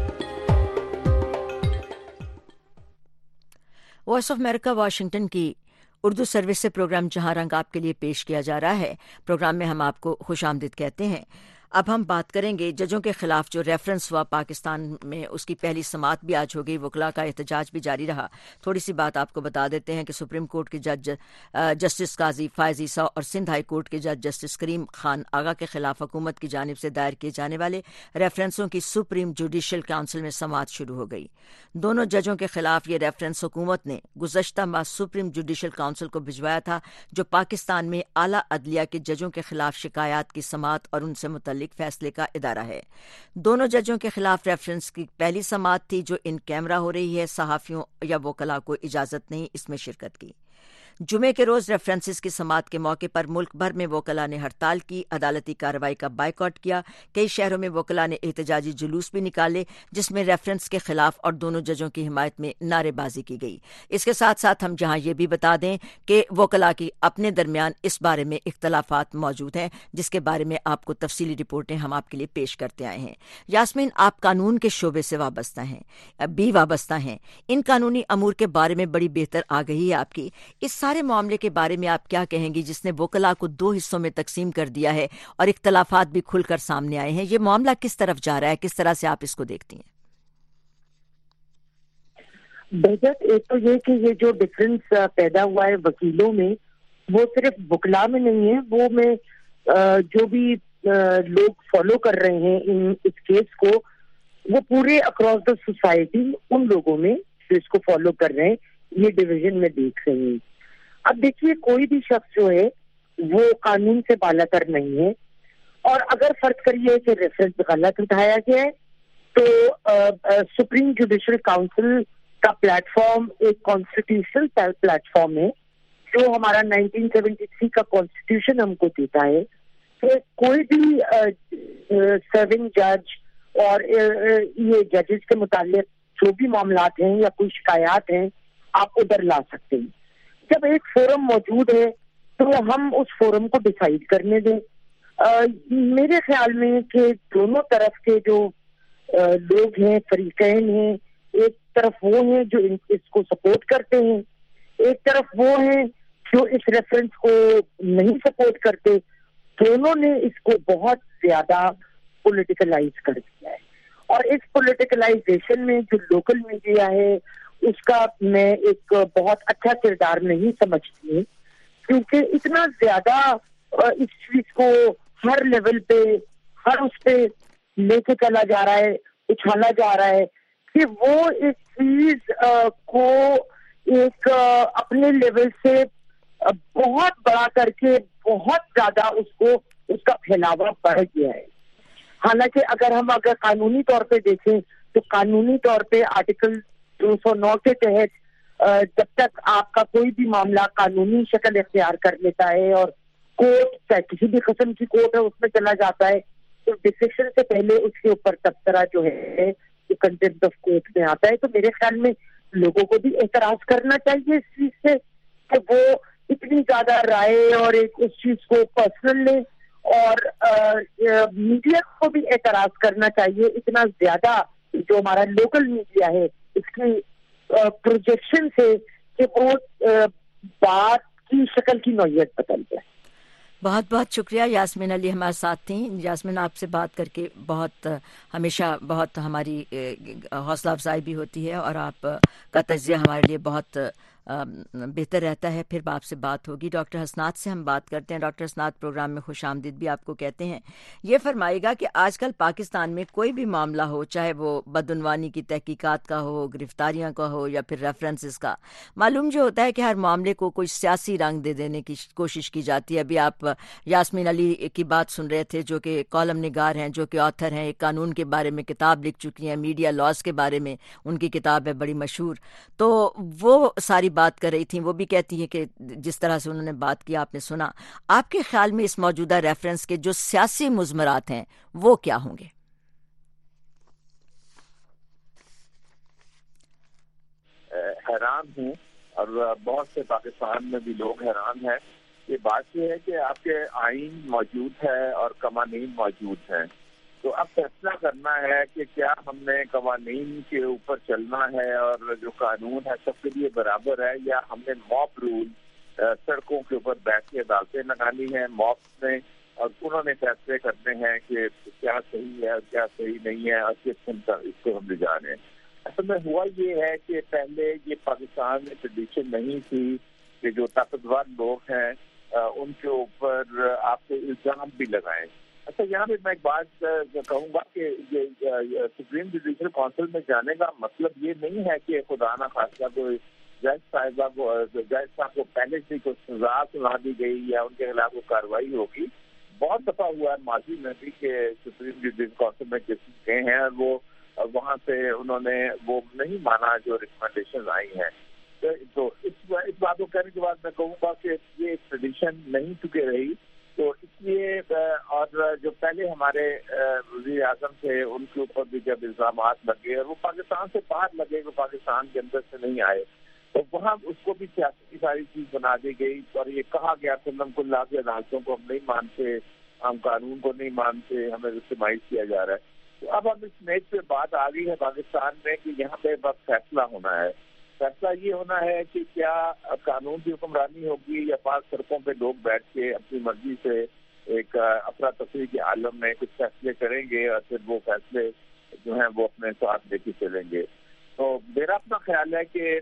Voice of America Washington کی اردو سروس سے پروگرام جہاں رنگ آپ کے لیے پیش کیا جا رہا ہے۔ پروگرام میں ہم آپ کو خوش آمدید کہتے ہیں۔ اب ہم بات کریں گے ججوں کے خلاف جو ریفرنس ہوا پاکستان میں، اس کی پہلی سماعت بھی آج ہو گئی، وکلاء کا احتجاج بھی جاری رہا۔ تھوڑی سی بات آپ کو بتا دیتے ہیں کہ سپریم کورٹ کے جج جسٹس قاضی فائز عیسیٰ اور سندھ ہائی کورٹ کے جج جسٹس کریم خان آغا کے خلاف حکومت کی جانب سے دائر کیے جانے والے ریفرنسوں کی سپریم جوڈیشل کونسل میں سماعت شروع ہو گئی۔ دونوں ججوں کے خلاف یہ ریفرنس حکومت نے گزشتہ ماہ سپریم جوڈیشل کونسل کو بھجوایا تھا، جو پاکستان میں اعلیٰ عدلیہ کے ججوں کے خلاف شکایات کی سماعت اور ان سے متعلق فیصلے کا ادارہ ہے۔ دونوں ججوں کے خلاف ریفرنس کی پہلی سماعت تھی جو ان کیمرہ ہو رہی ہے۔ صحافیوں یا وکلاء کو اجازت نہیں اس میں شرکت کی۔ جمعے کے روز ریفرنسز کی سماعت کے موقع پر ملک بھر میں وکلاء نے ہڑتال کی، عدالتی کارروائی کا بائیکاٹ کیا۔ کئی شہروں میں وکلاء نے احتجاجی جلوس بھی نکالے جس میں ریفرنس کے خلاف اور دونوں ججوں کی حمایت میں نعرے بازی کی گئی۔ اس کے ساتھ ساتھ ہم جہاں یہ بھی بتا دیں کہ وکلاء کی اپنے درمیان اس بارے میں اختلافات موجود ہیں، جس کے بارے میں آپ کو تفصیلی رپورٹیں ہم آپ کے لیے پیش کرتے آئے ہیں۔ یاسمین، آپ قانون کے شعبے سے وابستہ ہیں، ان قانونی امور کے بارے میں بڑی بہتر آگہی ہے آپ کی۔ اس سارے معاملے کے بارے میں آپ کیا کہیں گی جس نے وکلاء کو دو حصوں میں تقسیم کر دیا ہے اور اختلافات بھی کھل کر سامنے آئے ہیں؟ یہ معاملہ کس طرف جا رہا ہے، کس طرح سے آپ اس کو دیکھتی ہیں؟ بہت ایک تو یہ کہ یہ جو ڈفرینس پیدا ہوا ہے وکیلوں میں، وہ صرف وکلاء میں نہیں ہے، وہ میں جو بھی لوگ فالو کر رہے ہیں اس کیس کو، وہ پورے اکراس دا سوسائٹی ان لوگوں میں جو اس کو فالو کر رہے ہیں یہ ڈویژن میں دیکھ رہے ہیں۔ اب دیکھیے، کوئی بھی شخص جو ہے وہ قانون سے بالا تر نہیں ہے، اور اگر فرض کریے کہ ریفرنس غلط اٹھایا گیا ہے تو سپریم جوڈیشل کونسل کا پلیٹ فارم ایک کانسٹیٹیوشنل پلیٹ فارم ہے جو ہمارا 1973 کا کانسٹیٹیوشن ہم کو دیتا ہے کہ کوئی بھی سرونگ جج اور یہ ججز کے متعلق جو بھی معاملات ہیں یا کوئی شکایات ہیں آپ ادھر لا سکتے ہیں. جب ایک فورم موجود ہے تو ہم اس فورم کو ڈیسائیڈ کرنے دیں. میرے خیال میں کہ دونوں طرف کے جو لوگ ہیں، فریقین ہیں، ایک طرف وہ ہیں جو اس کو سپورٹ کرتے ہیں، ایک طرف وہ ہیں جو اس ریفرنس کو نہیں سپورٹ کرتے. دونوں نے اس کو بہت زیادہ پولیٹیکلائز کر دیا ہے، اور اس پولیٹیکلائزیشن میں جو لوکل میڈیا ہے اس کا میں ایک بہت اچھا کردار نہیں سمجھتی ہوں، کیونکہ اتنا زیادہ اس چیز کو ہر لیول پہ، ہر اس پہ لے کے چلا جا رہا ہے، اچھالا جا رہا ہے کہ وہ اس چیز کو ایک اپنے لیول سے بہت بڑا کر کے بہت زیادہ اس کا پھیلاوا بڑھ گیا ہے. حالانکہ اگر قانونی طور پہ دیکھیں تو قانونی طور پہ آرٹیکل 209 کے تحت جب تک آپ کا کوئی بھی معاملہ قانونی شکل اختیار کر لیتا ہے اور کورٹ چاہے کسی بھی قسم کی کورٹ ہے اس میں چلا جاتا ہے تو ڈسیشن سے پہلے اس کے اوپر تبصرہ جو ہے کنٹمپٹ آف کورٹ میں آتا ہے. تو میرے خیال میں لوگوں کو بھی اعتراض کرنا چاہیے اس چیز سے کہ وہ اتنی زیادہ رائے اور ایک اس چیز کو پرسنل لیں، اور میڈیا کو بھی اعتراض کرنا چاہیے اتنا زیادہ جو ہمارا لوکل میڈیا ہے اس کی پروجیکشن سے کہ وہ بات کی شکل کی نوعیت بدل جائے. بہت بہت شکریہ. یاسمین علی ہمارے ساتھ تھیں. یاسمین، آپ سے بات کر کے ہمیشہ بہت ہماری حوصلہ افزائی بھی ہوتی ہے، اور آپ کا تجزیہ ہمارے لیے بہت بہتر رہتا ہے. پھر آپ سے بات ہوگی. ڈاکٹر حسنات سے ہم بات کرتے ہیں. ڈاکٹر حسنات پروگرام میں خوش آمدید بھی آپ کو کہتے ہیں. یہ فرمائے گا کہ آج کل پاکستان میں کوئی بھی معاملہ ہو، چاہے وہ بدعنوانی کی تحقیقات کا ہو، گرفتاریاں کا ہو، یا پھر ریفرنسز کا، معلوم جو ہوتا ہے کہ ہر معاملے کو کوئی سیاسی رنگ دے دینے کی کوشش کی جاتی ہے. ابھی آپ یاسمین علی کی بات سن رہے تھے جو کہ کالم نگار ہیں، جو کہ آتھر ہیں، ایک قانون کے بارے میں کتاب لکھ چکی ہیں، میڈیا لاز کے بارے میں ان کی کتاب ہے بڑی مشہور. تو وہ ساری بات کر رہی تھیں. وہ بھی کہتی ہیں کہ جس طرح سے انہوں نے بات کی آپ نے سنا. آپ کے خیال میں اس موجودہ ریفرنس کے جو سیاسی مضمرات ہیں وہ کیا ہوں گے؟ حیران ہوں، اور بہت سے پاکستان میں بھی لوگ حیران ہیں. یہ بات یہ ہے کہ آپ کے آئین موجود ہے اور قوانین موجود ہیں، تو اب فیصلہ کرنا ہے کہ کیا ہم نے قوانین کے اوپر چلنا ہے اور جو قانون ہے سب کے لیے برابر ہے، یا ہم نے موب رول سڑکوں کے اوپر بیٹھ کے عدالتیں لگانی ہیں موب میں، اور انہوں نے فیصلے کرنے ہیں کہ کیا صحیح ہے اور کیا صحیح نہیں ہے اور کس اس کو ہم لے جا رہے ہیں. اصل میں ہوا یہ ہے کہ پہلے یہ پاکستان میں ٹریڈیشن نہیں تھی کہ جو طاقتور لوگ ہیں ان کے اوپر آپ کو الزام بھی لگائیں. اچھا، یہاں پہ میں ایک بات کہوں گا کہ سپریم جوڈیشل کونسل میں جانے کا مطلب یہ نہیں ہے کہ خدا نہ خاصہ کوئی جج صاحب کو پہلے سے کوئی سزا سنا دی گئی یا ان کے خلاف کوئی کارروائی ہوگی. بہت دفعہ ہوا ہے ماضی میں بھی کہ سپریم جوڈیشل کونسل میں کیسز گئے ہیں اور وہ وہاں سے انہوں نے وہ نہیں مانا جو ریکمنڈیشن آئی ہیں. تو اس بات کو کہنے کے بعد میں کہوں گا کہ یہ ٹریڈیشن نہیں چکے رہی، تو اس لیے اور جو پہلے ہمارے وزیر اعظم تھے ان کے اوپر بھی جب الزامات لگے اور وہ پاکستان سے باہر لگے، وہ پاکستان کے اندر سے نہیں آئے، تو وہاں اس کو بھی سیاسی ساری چیز بنا دی گئی اور یہ کہا گیا کلم کلا کی عدالتوں کو ہم نہیں مانتے، ہم قانون کو نہیں مانتے، ہمیں استعمال کیا جا رہا ہے. تو اب ہم اس میچ پہ بات آ گئی ہے پاکستان میں کہ یہاں پہ بس فیصلہ ہونا ہے. فیصلہ یہ ہونا ہے کہ کیا قانون کی حکمرانی ہوگی یا پاک سڑکوں پہ لوگ بیٹھ کے اپنی مرضی سے ایک افراتفری کے عالم میں کچھ فیصلے کریں گے اور پھر وہ فیصلے جو ہیں وہ اپنے ساتھ لے کے چلیں گے. تو میرا اپنا خیال ہے کہ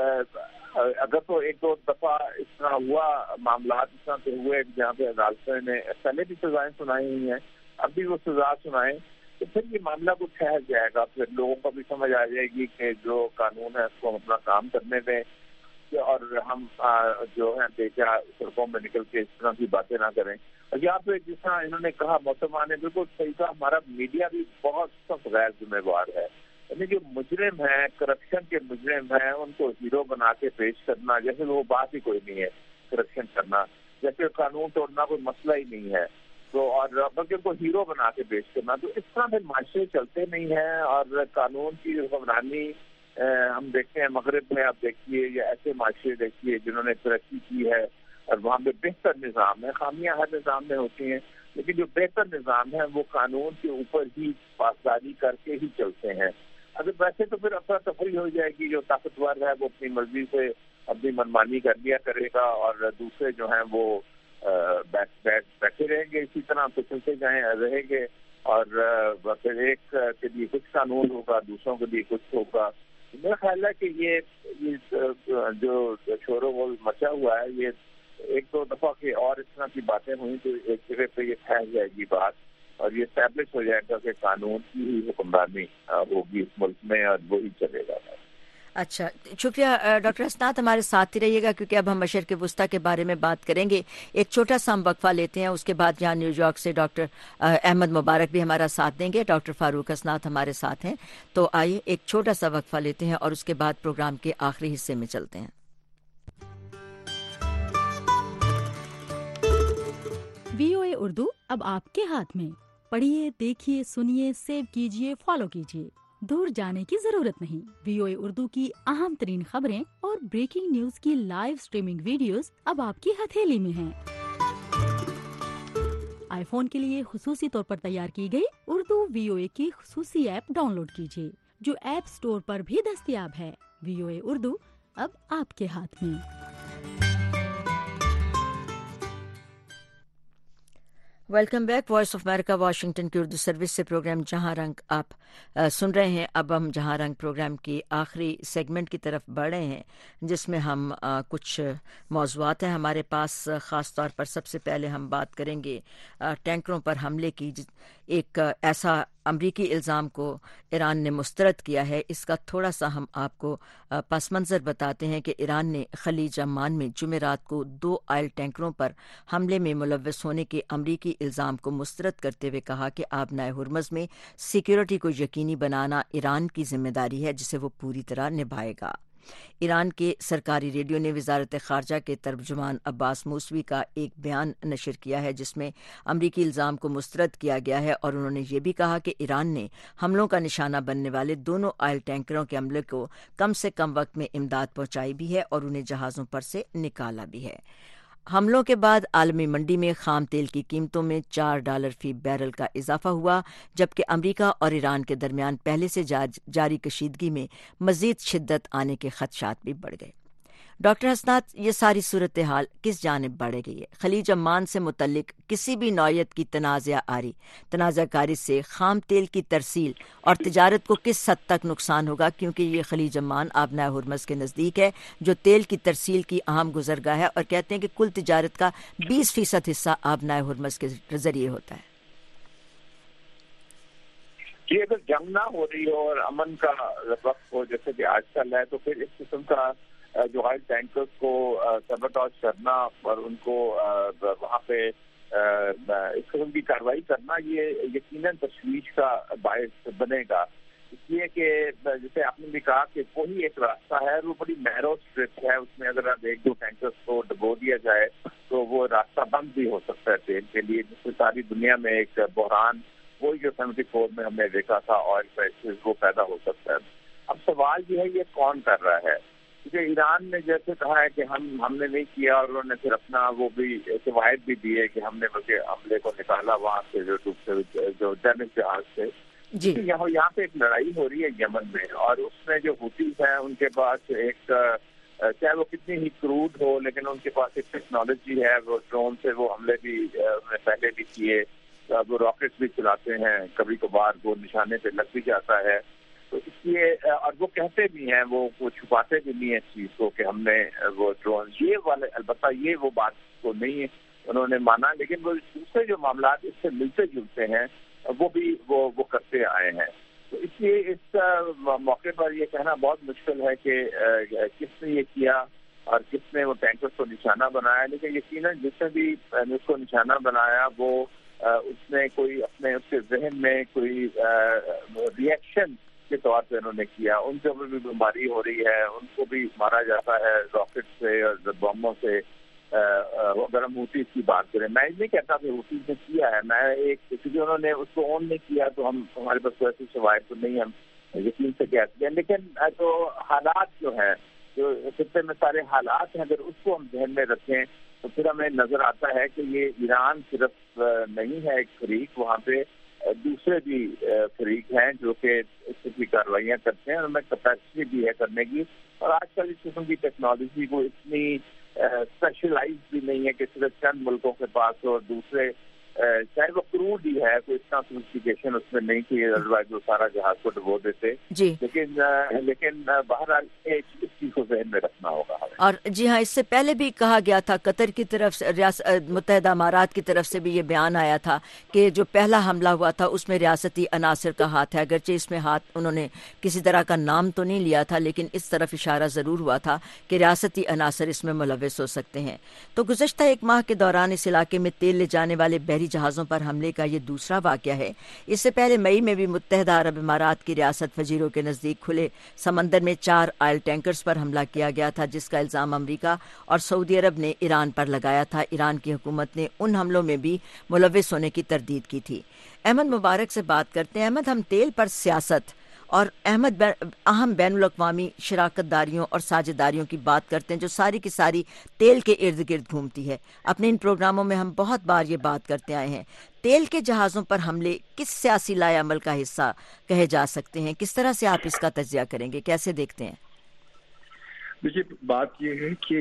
اگر تو ایک دو دفعہ اس طرح ہوا، معاملات اس طرح سے ہوئے جہاں پہ عدالتوں نے پہلے بھی سزائیں سنائی ہوئی ہیں، اب بھی وہ سزا سنائیں، تو پھر یہ معاملہ کو ٹھہر جائے گا. پھر لوگوں کو بھی سمجھ آ جائے گی کہ جو قانون ہے اس کو ہم اپنا کام کرنے دیں اور ہم جو ہے بیچا سڑکوں میں نکل کے اس طرح کی باتیں نہ کریں. اور یہاں پہ جس طرح انہوں نے کہا محترمہ نے بالکل صحیح کہا، ہمارا میڈیا بھی بہت سخت غیر ذمہ دار ہے. یعنی جو مجرم ہیں، کرپشن کے مجرم ہیں، ان کو ہیرو بنا کے پیش کرنا جیسے وہ بات ہی کوئی نہیں ہے. کرپشن کرنا جیسے قانون توڑنا کوئی مسئلہ ہی نہیں ہے. تو اور بلکہ ان کو ہیرو بنا کے پیش کرنا. تو اس طرح پھر معاشرے چلتے نہیں ہیں. اور قانون کی حکمرانی ہم دیکھتے ہیں مغرب میں, آپ دیکھیے یا ایسے معاشرے دیکھیے جنہوں نے ترقی کی ہے اور وہاں پہ بہتر نظام ہے. خامیاں ہر نظام میں ہوتی ہیں, لیکن جو بہتر نظام ہے وہ قانون کے اوپر ہی پاسداری کر کے ہی چلتے ہیں. اگر ویسے تو پھر افراتفری ہو جائے گی, جو طاقتور ہے وہ اپنی مرضی سے اپنی منمانی کر لیا کرے گا اور دوسرے جو ہیں وہ بیٹھے رہیں گے اسی طرح پچھلتے رہیں گے. اور پھر ایک کے لیے کچھ قانون ہوگا, دوسروں کے لیے کچھ ہوگا. میرا خیال ہے کہ یہ جو شور و غل مچا ہوا ہے یہ ایک دو دفعہ کی اور اس طرح کی باتیں ہوئی تو ایک جگہ پہ یہ پھیل جائے گی بات, اور یہ اسٹیبلش ہو جائے گا کہ قانون کی ہی حکمرانی ہوگی اس ملک میں اور وہی چلے گا. اچھا, شکریہ ڈاکٹر حسنات, ہمارے ساتھ ہی رہیے گا کیونکہ اب ہم مشرق وسطیٰ کے بارے میں بات کریں گے. ایک چھوٹا سا ہم وقفہ لیتے ہیں, اس کے بعد یہاں نیو یارک سے ڈاکٹر احمد مبارک بھی ہمارا ساتھ دیں گے, ڈاکٹر فاروق حسنات ہمارے ساتھ ہیں. تو آئیے ایک چھوٹا سا وقفہ لیتے ہیں اور اس کے بعد پروگرام کے آخری حصے میں چلتے ہیں. VOA اردو اب آپ کے ہاتھ میں. پڑھیے, دیکھیے, سنیے, سیو کیجیے, فالو کیجیے. دور جانے کی ضرورت نہیں. VOA اردو کی اہم ترین خبریں اور بریکنگ نیوز کی لائیو سٹریمنگ ویڈیوز اب آپ کی ہتھیلی میں ہیں. آئی فون کے لیے خصوصی طور پر تیار کی گئی اردو VOA کی خصوصی ایپ ڈاؤن لوڈ کیجیے, جو ایپ سٹور پر بھی دستیاب ہے. VOA اردو اب آپ کے ہاتھ میں. Welcome back. Voice of America Washington کی اردو سروس سے پروگرام جہاں رنگ آپ سن رہے ہیں. اب ہم جہاں رنگ پروگرام کی آخری سیگمنٹ کی طرف بڑھ رہے ہیں, جس میں ہم کچھ موضوعات ہیں ہمارے پاس. خاص طور پر سب سے پہلے ہم بات کریں گے ٹینکروں پر حملے کی. ایک ایسا امریکی الزام کو ایران نے مسترد کیا ہے. اس کا تھوڑا سا ہم آپ کو پس منظر بتاتے ہیں کہ ایران نے خلیج عمان میں جمعرات کو 2 آئل ٹینکروں پر حملے میں ملوث ہونے کے امریکی الزام کو مسترد کرتے ہوئے کہا کہ آبنائے ہرمز میں سیکیورٹی کو یقینی بنانا ایران کی ذمہ داری ہے, جسے وہ پوری طرح نبھائے گا. ایران کے سرکاری ریڈیو نے وزارت خارجہ کے ترجمان عباس موسوی کا ایک بیان نشر کیا ہے, جس میں امریکی الزام کو مسترد کیا گیا ہے, اور انہوں نے یہ بھی کہا کہ ایران نے حملوں کا نشانہ بننے والے دونوں آئل ٹینکروں کے عملے کو کم سے کم وقت میں امداد پہنچائی بھی ہے اور انہیں جہازوں پر سے نکالا بھی ہے. حملوں کے بعد عالمی منڈی میں خام تیل کی قیمتوں میں $4 فی بیرل کا اضافہ ہوا, جبکہ امریکہ اور ایران کے درمیان پہلے سے جاری کشیدگی میں مزید شدت آنے کے خدشات بھی بڑھ گئے. ڈاکٹر حسنات, یہ ساری صورتحال کس جانب بڑھ گئی ہے؟ خلیج عمان سے متعلق کسی بھی نوعیت کی تنازع کاری سے خام تیل کی ترسیل اور تجارت کو کس حد تک نقصان ہوگا؟ کیونکہ یہ خلیج عمان آبنائے ہرمز کے نزدیک ہے, جو تیل کی ترسیل کی اہم گزرگاہ ہے, اور کہتے ہیں کہ کل تجارت کا 20% حصہ آبنائے ہرمز کے ذریعے ہوتا ہے. کہ اگر جنگ نہ ہو رہی ہو اور امن کا وقت ہو جیسے کہ آج کل ہے, تو پھر اس قسم کا جو آئل ٹینکرز کو سبوٹاج کرنا اور ان کو وہاں پہ اس قسم کی کارروائی کرنا یہ یقیناً تشویش کا باعث بنے گا. اس لیے کہ جیسے آپ نے بھی کہا کہ کوئی ایک راستہ ہے, وہ بڑی نیرو اسٹرپ ہے, اس میں اگر ایک دو ٹینکرز کو ڈبو دیا جائے تو وہ راستہ بند بھی ہو سکتا ہے تیل کے لیے, جس سے ساری دنیا میں ایک بحران وہی جو 74 میں ہم نے دیکھا تھا آئل پرائسز وہ پیدا ہو سکتا ہے. اب سوال یہ ہے یہ کون کر رہا ہے؟ کیونکہ ایران نے جیسے کہا ہے کہ ہم نے نہیں کیا, اور انہوں نے پھر اپنا وہ بھی شواہد بھی دیے کہ ہم نے بلکہ حملے کو نکالا وہاں سے جو ڈیمیج جہاز سے. جی یہاں پہ ایک لڑائی ہو رہی ہے یمن میں, اور اس میں جو حوثیز ہیں ان کے پاس ایک چاہے وہ کتنی ہی کروڈ ہو, لیکن ان کے پاس ایک ٹیکنالوجی ہے. وہ ڈرون سے وہ حملے بھی انہوں نے پہلے بھی کیے, وہ راکٹس بھی چلاتے ہیں, کبھی کبھار وہ نشانے پہ لگ بھی جاتا ہے. تو اس لیے اور وہ کہتے بھی ہیں, وہ چھپاتے بھی نہیں ہیں اس چیز کو کہ ہم نے وہ ڈرون یہ والے, البتہ یہ وہ بات کو نہیں انہوں نے مانا, لیکن وہ دوسرے جو معاملات اس سے ملتے جلتے ہیں وہ بھی وہ کرتے آئے ہیں. تو اس لیے اس موقع پر یہ کہنا بہت مشکل ہے کہ کس نے یہ کیا اور کس نے وہ ٹینکر کو نشانہ بنایا, لیکن یقیناً جس نے بھی اس کو نشانہ بنایا وہ اس نے کوئی اپنے اس کے ذہن میں کوئی ریئیکشن کے طور پہ انہوں نے کیا. ان کو بھی بیماری ہو رہی ہے, ان کو بھی مارا جاتا ہے راکٹ سے اور بموں سے, اگر ہم حوثیز کی بات کریں، میں نہیں کہتا کہ حوثیز نے کیا ہے، میں ایک کیونکہ انہوں نے اس کو آن نہیں کیا تو ہمارے پاس کوئی ایسی شواہد تو نہیں ہم یقین سے کہہ سکتے ہیں، لیکن جو حالات جو ہیں، جو خطے میں سارے حالات ہیں، اگر اس کو ہم ذہن میں رکھیں تو پھر ہمیں نظر آتا ہے کہ یہ ایران صرف نہیں ہے ایک فریق، وہاں پہ دوسرے بھی فریق ہیں جو کہ اس کی کارروائیاں کرتے ہیں، اور ہمیں کیپیسٹی بھی ہے کرنے کی، اور آج کل اس قسم کی ٹیکنالوجی وہ اتنی اسپیشلائز بھی نہیں ہے کہ صرف چند ملکوں کے پاس ہو، اور دوسرے چاہے وہ کرو بھی ہے کوئی اتنا سوفسٹیکیشن اس میں نہیں تھی، ادروائز وہ سارا جہاز کو ڈبو دیتے جی، لیکن بہرحال اس چیز کو ذہن میں رکھنا ہوگا. اور جی ہاں، اس سے پہلے بھی کہا گیا تھا، قطر کی طرف سے، متحدہ امارات کی طرف سے بھی یہ بیان آیا تھا کہ جو پہلا حملہ ہوا تھا اس میں ریاستی عناصر کا ہاتھ ہے، اگرچہ اس میں ہاتھ انہوں نے کسی طرح کا نام تو نہیں لیا تھا، لیکن اس طرف اشارہ ضرور ہوا تھا کہ ریاستی عناصر اس میں ملوث ہو سکتے ہیں. تو گزشتہ ایک ماہ کے دوران اس علاقے میں تیل لے جانے والے بحری جہازوں پر حملے کا یہ دوسرا واقعہ ہے. اس سے پہلے مئی میں بھی متحدہ عرب امارات کی ریاست فجیرو کے نزدیک کھلے سمندر میں 4 آئل ٹینکرز پر حملہ کیا گیا تھا، جس کا الزام امریکہ اور سعودی عرب نے ایران پر لگایا تھا. ایران کی حکومت نے ان حملوں میں بھی ملوث ہونے کی تردید کی تھی. احمد مبارک سے بات کرتے ہیں. احمد، ہم تیل پر سیاست اور اہم بین الاقوامی شراکت داریوں اور ساجھیداریوں کی بات کرتے ہیں جو ساری کی ساری تیل کے ارد گرد گھومتی ہے. اپنے ان پروگراموں میں ہم بہت بار یہ بات کرتے آئے ہیں. تیل کے جہازوں پر حملے کس سیاسی لائے عمل کا حصہ کہے جا سکتے ہیں؟ کس طرح سے آپ اس کا تجزیہ کریں گے؟ کیسے دیکھتے ہیں؟ دیکھیے، بات یہ ہے کہ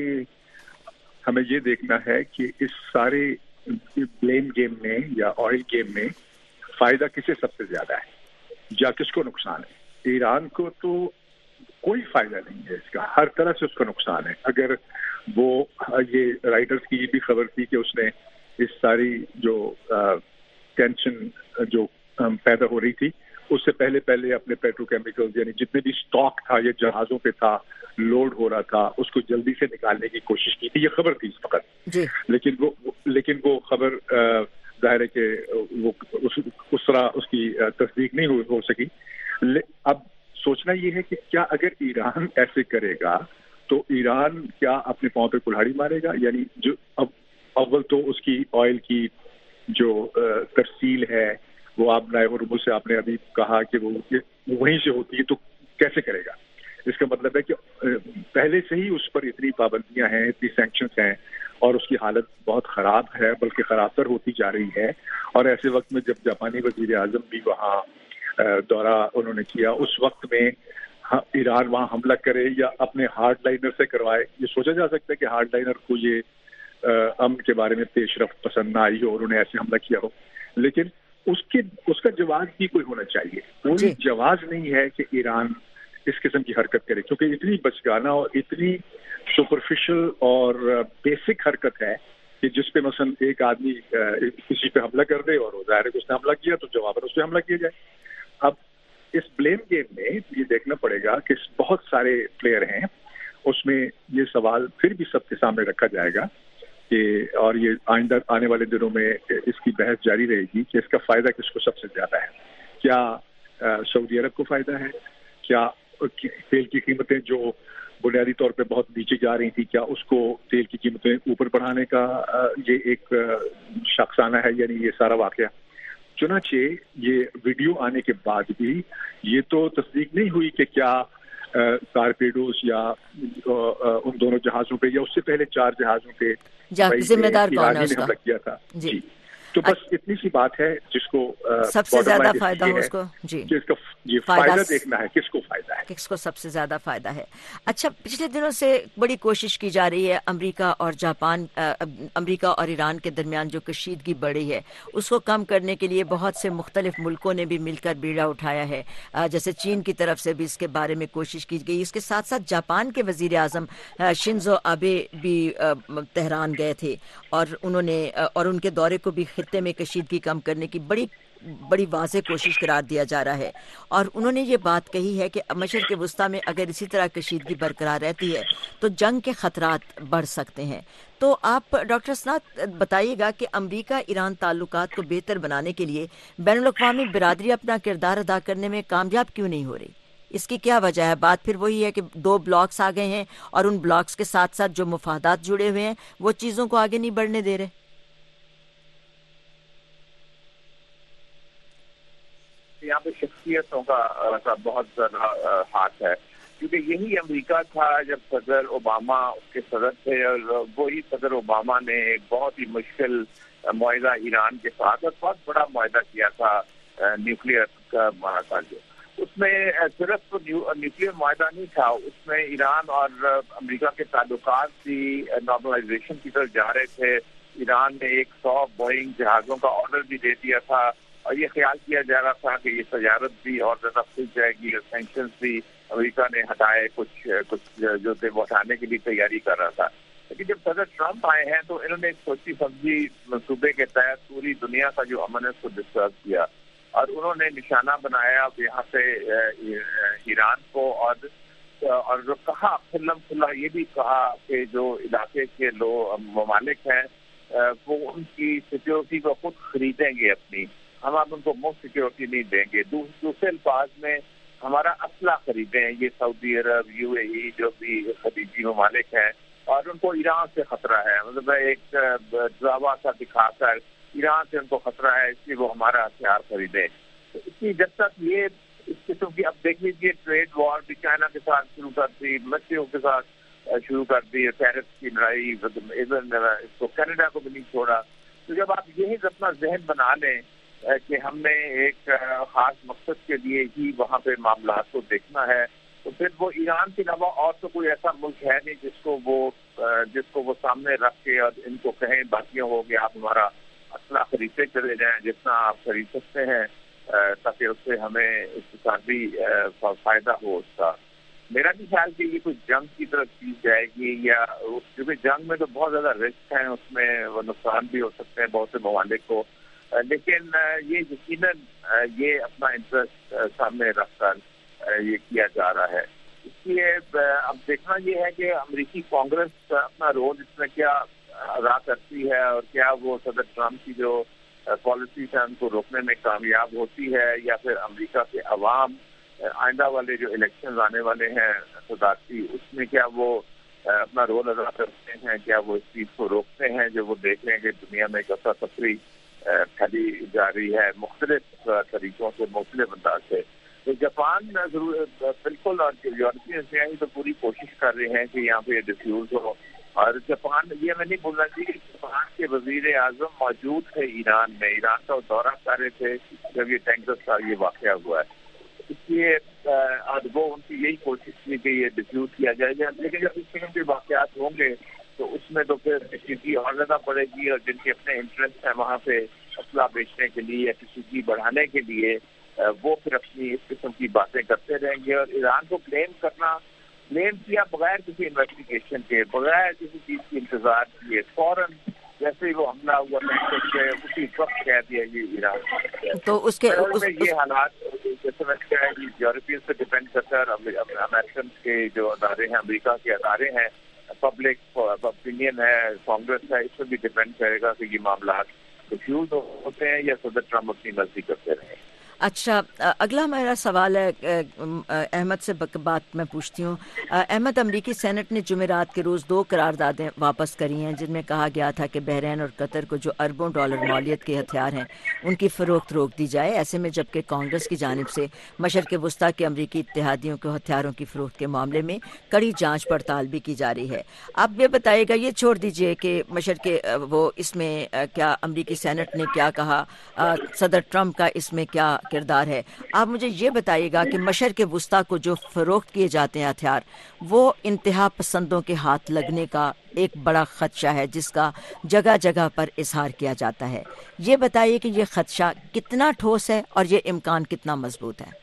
ہمیں یہ دیکھنا ہے کہ اس سارے بلیم گیم میں یا آئل گیم میں فائدہ کسے سب سے زیادہ ہے یا کس کو نقصان ہے. ایران کو تو کوئی فائدہ نہیں ہے اس کا، ہر طرح سے اس کا نقصان ہے. اگر وہ یہ رائٹرز کی یہ بھی خبر تھی کہ اس نے اس ساری جو ٹینشن جو پیدا ہو رہی تھی اس سے پہلے اپنے پیٹروکیمیکل یعنی جتنے بھی سٹاک تھا یہ جہازوں پہ تھا، لوڈ ہو رہا تھا، اس کو جلدی سے نکالنے کی کوشش کی تھی. یہ خبر تھی اس وقت جی. لیکن وہ خبر ظاہر ہے کہ وہ اس طرح اس کی تصدیق نہیں ہو سکی. اب سوچنا یہ ہے کہ کیا اگر ایران ایسے کرے گا تو ایران کیا اپنے پاؤں پہ کلہاڑی مارے گا؟ یعنی جو اب اول تو اس کی آئل کی جو ترسیل ہے وہ آپ نائب ہرمز سے آپ نے ابھی کہا کہ وہ وہیں سے ہوتی ہے، تو کیسے کرے گا؟ اس کا مطلب ہے کہ پہلے سے ہی اس پر اتنی پابندیاں ہیں، اتنی سینکشنز ہیں، اور اس کی حالت بہت خراب ہے، بلکہ خراب تر ہوتی جا رہی ہے. اور ایسے وقت میں جب جاپانی وزیر اعظم بھی وہاں دورہ انہوں نے کیا، اس وقت میں ایران وہاں حملہ کرے یا اپنے ہارڈ لائنر سے کروائے. یہ سوچا جا سکتا ہے کہ ہارڈ لائنر کو یہ امن کے بارے میں پیش رفت پسند نہ آئی ہو اور انہوں نے ایسے حملہ کیا ہو، لیکن اس کا جواز بھی کوئی ہونا چاہیے. کوئی جواز نہیں ہے کہ ایران اس قسم کی حرکت کرے، کیونکہ اتنی بچگانہ اور اتنی سپرفیشل اور بیسک حرکت ہے کہ جس پہ مثلا ایک آدمی کسی پہ حملہ کر دے اور ظاہر ہے کہ اس نے حملہ کیا تو جواب اس پہ حملہ کیا جائے. اب اس بلیم گیم میں یہ دیکھنا پڑے گا کہ بہت سارے پلیئر ہیں، اس میں یہ سوال پھر بھی سب کے سامنے رکھا جائے گا کہ اور یہ آئندہ آنے والے دنوں میں اس کی بحث جاری رہے گی کہ اس کا فائدہ کس کو سب سے زیادہ ہے. کیا سعودی عرب کو فائدہ ہے؟ کیا تیل کی قیمتیں جو بنیادی طور پہ بہت نیچے جا رہی تھی، کیا اس کو تیل کی قیمتیں اوپر بڑھانے کا یہ ایک شخصانہ ہے؟ یعنی یہ سارا واقعہ. چنانچہ یہ ویڈیو آنے کے بعد بھی یہ تو تصدیق نہیں ہوئی کہ کیا ٹارپیڈوز یا ان دونوں جہازوں پہ یا اس سے پہلے 4 جہازوں پہ ذمہ دار کون ہے اس کا؟ حملہ کیا تھا. جی، تو بس اتنی سی بات ہے جس کو سب سے زیادہ فائدہ ہو اس کو. جی، اس کا یہ فائدہ دیکھنا ہے کس کو فائدہ ہے، کس کو سب سے زیادہ فائدہ ہے. اچھا، پچھلے دنوں سے بڑی کوشش کی جا رہی ہے امریکہ اور ایران کے درمیان جو کشیدگی بڑھی ہے اس کو کم کرنے کے لیے بہت سے مختلف ملکوں نے بھی مل کر بیڑا اٹھایا ہے. جیسے چین کی طرف سے بھی اس کے بارے میں کوشش کی گئی. اس کے ساتھ ساتھ جاپان کے وزیر اعظم شنزو آبے بھی تہران گئے تھے اور انہوں نے اور ان کے دورے کو بھی خطے میں کشیدگی کم کرنے کی بڑی واضح کوشش قرار دیا جا رہا ہے. اور انہوں نے یہ بات کہی ہے کہ مشرق وسطیٰ میں اگر اسی طرح کشیدگی برقرار رہتی ہے تو جنگ کے خطرات بڑھ سکتے ہیں. تو آپ ڈاکٹر اسناد بتائیے گا کہ امریکہ ایران تعلقات کو بہتر بنانے کے لیے بین الاقوامی برادری اپنا کردار ادا کرنے میں کامیاب کیوں نہیں ہو رہی؟ اس کی کیا وجہ ہے؟ بات پھر وہی ہے کہ 2 بلاکس آ گئے ہیں اور ان بلاکس کے ساتھ ساتھ جو مفادات جڑے ہوئے ہیں وہ چیزوں کو آگے نہیں بڑھنے دے رہے. یہاں پہ شخصیتوں کا بہت زیادہ ہاتھ ہے، کیونکہ یہی امریکہ تھا جب صدر اوباما اس کے صدر تھے، اور وہی صدر اوباما نے ایک بہت ہی مشکل معاہدہ ایران کے ساتھ اور بہت بڑا معاہدہ کیا تھا نیوکلیئر کا معاہدہ. جو اس میں صرف نیوکلیئر معاہدہ نہیں تھا، اس میں ایران اور امریکہ کے تعلقات بھی نارملائزیشن کی طرف جا رہے تھے. ایران نے 100 بوئنگ جہازوں کا آرڈر بھی دے دیا تھا، اور یہ خیال کیا جا رہا تھا کہ یہ تجارت بھی اور زیادہ کھل جائے گی، اور سینکشنز بھی امریکہ نے ہٹائے، کچھ جو تھے وہ ہٹانے کے لیے تیاری کر رہا تھا. لیکن جب صدر ٹرمپ آئے ہیں تو انہوں نے ایک سوچی سمجھی منصوبے کے تحت پوری دنیا کا جو امن ہے اس کو ڈسٹرب کیا، اور انہوں نے نشانہ بنایا یہاں سے ایران کو، اور جو کہا کھلم کھلا یہ بھی کہا کہ جو علاقے کے ممالک ہیں وہ ان کی سیکیورٹی کو خود خریدیں گے اپنی، ہم اب ان کو مفت سیکیورٹی نہیں دیں گے. دوسرے الفاظ میں ہمارا اسلحہ خریدیں. یہ سعودی عرب، UAE جو بھی خلیجی ممالک ہیں، اور ان کو ایران سے خطرہ ہے، مطلب ایک ڈراوا سا دکھا کر ایران سے ان کو خطرہ ہے، اس لیے وہ ہمارا ہتھیار خریدیں. تو اس لیے جب تک یہ اس قسم کی، اب دیکھ لیجیے ٹریڈ وار بھی چائنا کے ساتھ شروع کر دی، مکسیکو کے ساتھ شروع کر دی، ٹیرف کی لڑائی، اس کو کینیڈا کو بھی نہیں چھوڑا. تو جب آپ یہی اپنا ذہن بنا لیں کہ ہم نے ایک خاص مقصد کے لیے ہی وہاں پہ معاملات کو دیکھنا ہے، تو پھر وہ ایران کے علاوہ اور تو کوئی ایسا ملک ہے نہیں جس کو وہ سامنے رکھ کے اور ان کو کہیں باقیوں ہو کہ آپ ہمارا اسلحہ خریدتے چلے جائیں جتنا آپ خرید سکتے ہیں، تاکہ اس سے ہمیں اقتصادی فائدہ ہو اس کا. میرا بھی خیال کہ یہ کوئی جنگ کی طرف چیز جائے گی، یا کیونکہ جنگ میں تو بہت زیادہ رسک ہیں، اس میں وہ نقصان بھی ہو سکتے ہیں بہت سے ممالک کو، لیکن یہ یقیناً یہ اپنا انٹرسٹ سامنے رکھ کر یہ کیا جا رہا ہے. اس لیے اب دیکھنا یہ ہے کہ امریکی کانگریس اپنا رول اس میں کیا ادا کرتی ہے، اور کیا وہ صدر ٹرمپ کی جو پالیسیز ہیں ان کو روکنے میں کامیاب ہوتی ہے، یا پھر امریکہ کے عوام آئندہ والے جو الیکشن آنے والے ہیں صدارتی، اس میں کیا وہ اپنا رول ادا کرتے ہیں، کیا وہ اس چیز کو روکتے ہیں جو وہ دیکھ رہے ہیں کہ دنیا میں ایک افراتفری پھیلی جا رہی ہے مختلف طریقوں سے، مختلف انداز سے. تو جاپان بالکل، اور یورپین سے تو پوری کوشش کر رہے ہیں کہ یہاں پہ ڈیفیوز ہو. اور جاپان، یہ میں نہیں بولنا چاہیے کہ جاپان کے وزیر اعظم موجود تھے ایران میں، ایران کا دورہ کر رہے تھے جب یہ ٹینکرز کا یہ واقعہ ہوا ہے. اس لیے وہ ان کی یہی کوشش تھی کہ یہ ڈیفیوز کیا جائے. لیکن جب اس قسم کے واقعات ہوں گے تو اس میں تو پھر کسی اور زیادہ پڑے گی، اور جن کے اپنے انٹرسٹ ہیں وہاں پہ اسلحہ بیچنے کے لیے یا کسی کی بڑھانے کے لیے، وہ پھر اپنی اس قسم کی باتیں کرتے رہیں گے. اور ایران کو بلیم کیا بغیر کسی انویسٹیگیشن کے، بغیر کسی چیز کی انتظار کیے، فوراً جیسے ہی وہ حملہ ہوا اسی وقت کہہ دیا یہ ایران. تو اس کے یہ حالات جیسے میں نے کہا کہ یورپین سے ڈپینڈ کرتا ہے، امریکن کے جو ادارے ہیں، امریکہ کے ادارے ہیں، پبلک اوپینین ہے، کانگریس ہے، اس پہ بھی ڈپینڈ کرے گا کہ یہ معاملات ڈیفیوز ہوتے ہیں یا صدر ٹرمپ اپنی مرضی کرتے رہیں. اچھا، اگلا میرا سوال ہے احمد سے بات میں پوچھتی ہوں. احمد، امریکی سینٹ نے جمعرات کے روز 2 قراردادیں واپس کری ہیں جن میں کہا گیا تھا کہ بحرین اور قطر کو جو اربوں ڈالر مالیت کے ہتھیار ہیں ان کی فروخت روک دی جائے. ایسے میں جبکہ کانگریس کی جانب سے مشرق وسطیٰ کے امریکی اتحادیوں کو ہتھیاروں کی فروخت کے معاملے میں کڑی جانچ پڑتال بھی کی جا رہی ہے. آپ یہ بتائیے گا، یہ چھوڑ دیجئے کہ مشرق وہ اس میں کیا امریکی سینٹ نے کیا کہا، صدر ٹرمپ کا اس میں کیا کردار ہے، آپ مجھے یہ بتائیے گا کہ مشرق وسطیٰ کو جو فروخت کیے جاتے ہیں ہتھیار، وہ انتہا پسندوں کے ہاتھ لگنے کا ایک بڑا خدشہ ہے جس کا جگہ جگہ پر اظہار کیا جاتا ہے. یہ بتائیے کہ یہ خدشہ کتنا ٹھوس ہے اور یہ امکان کتنا مضبوط ہے.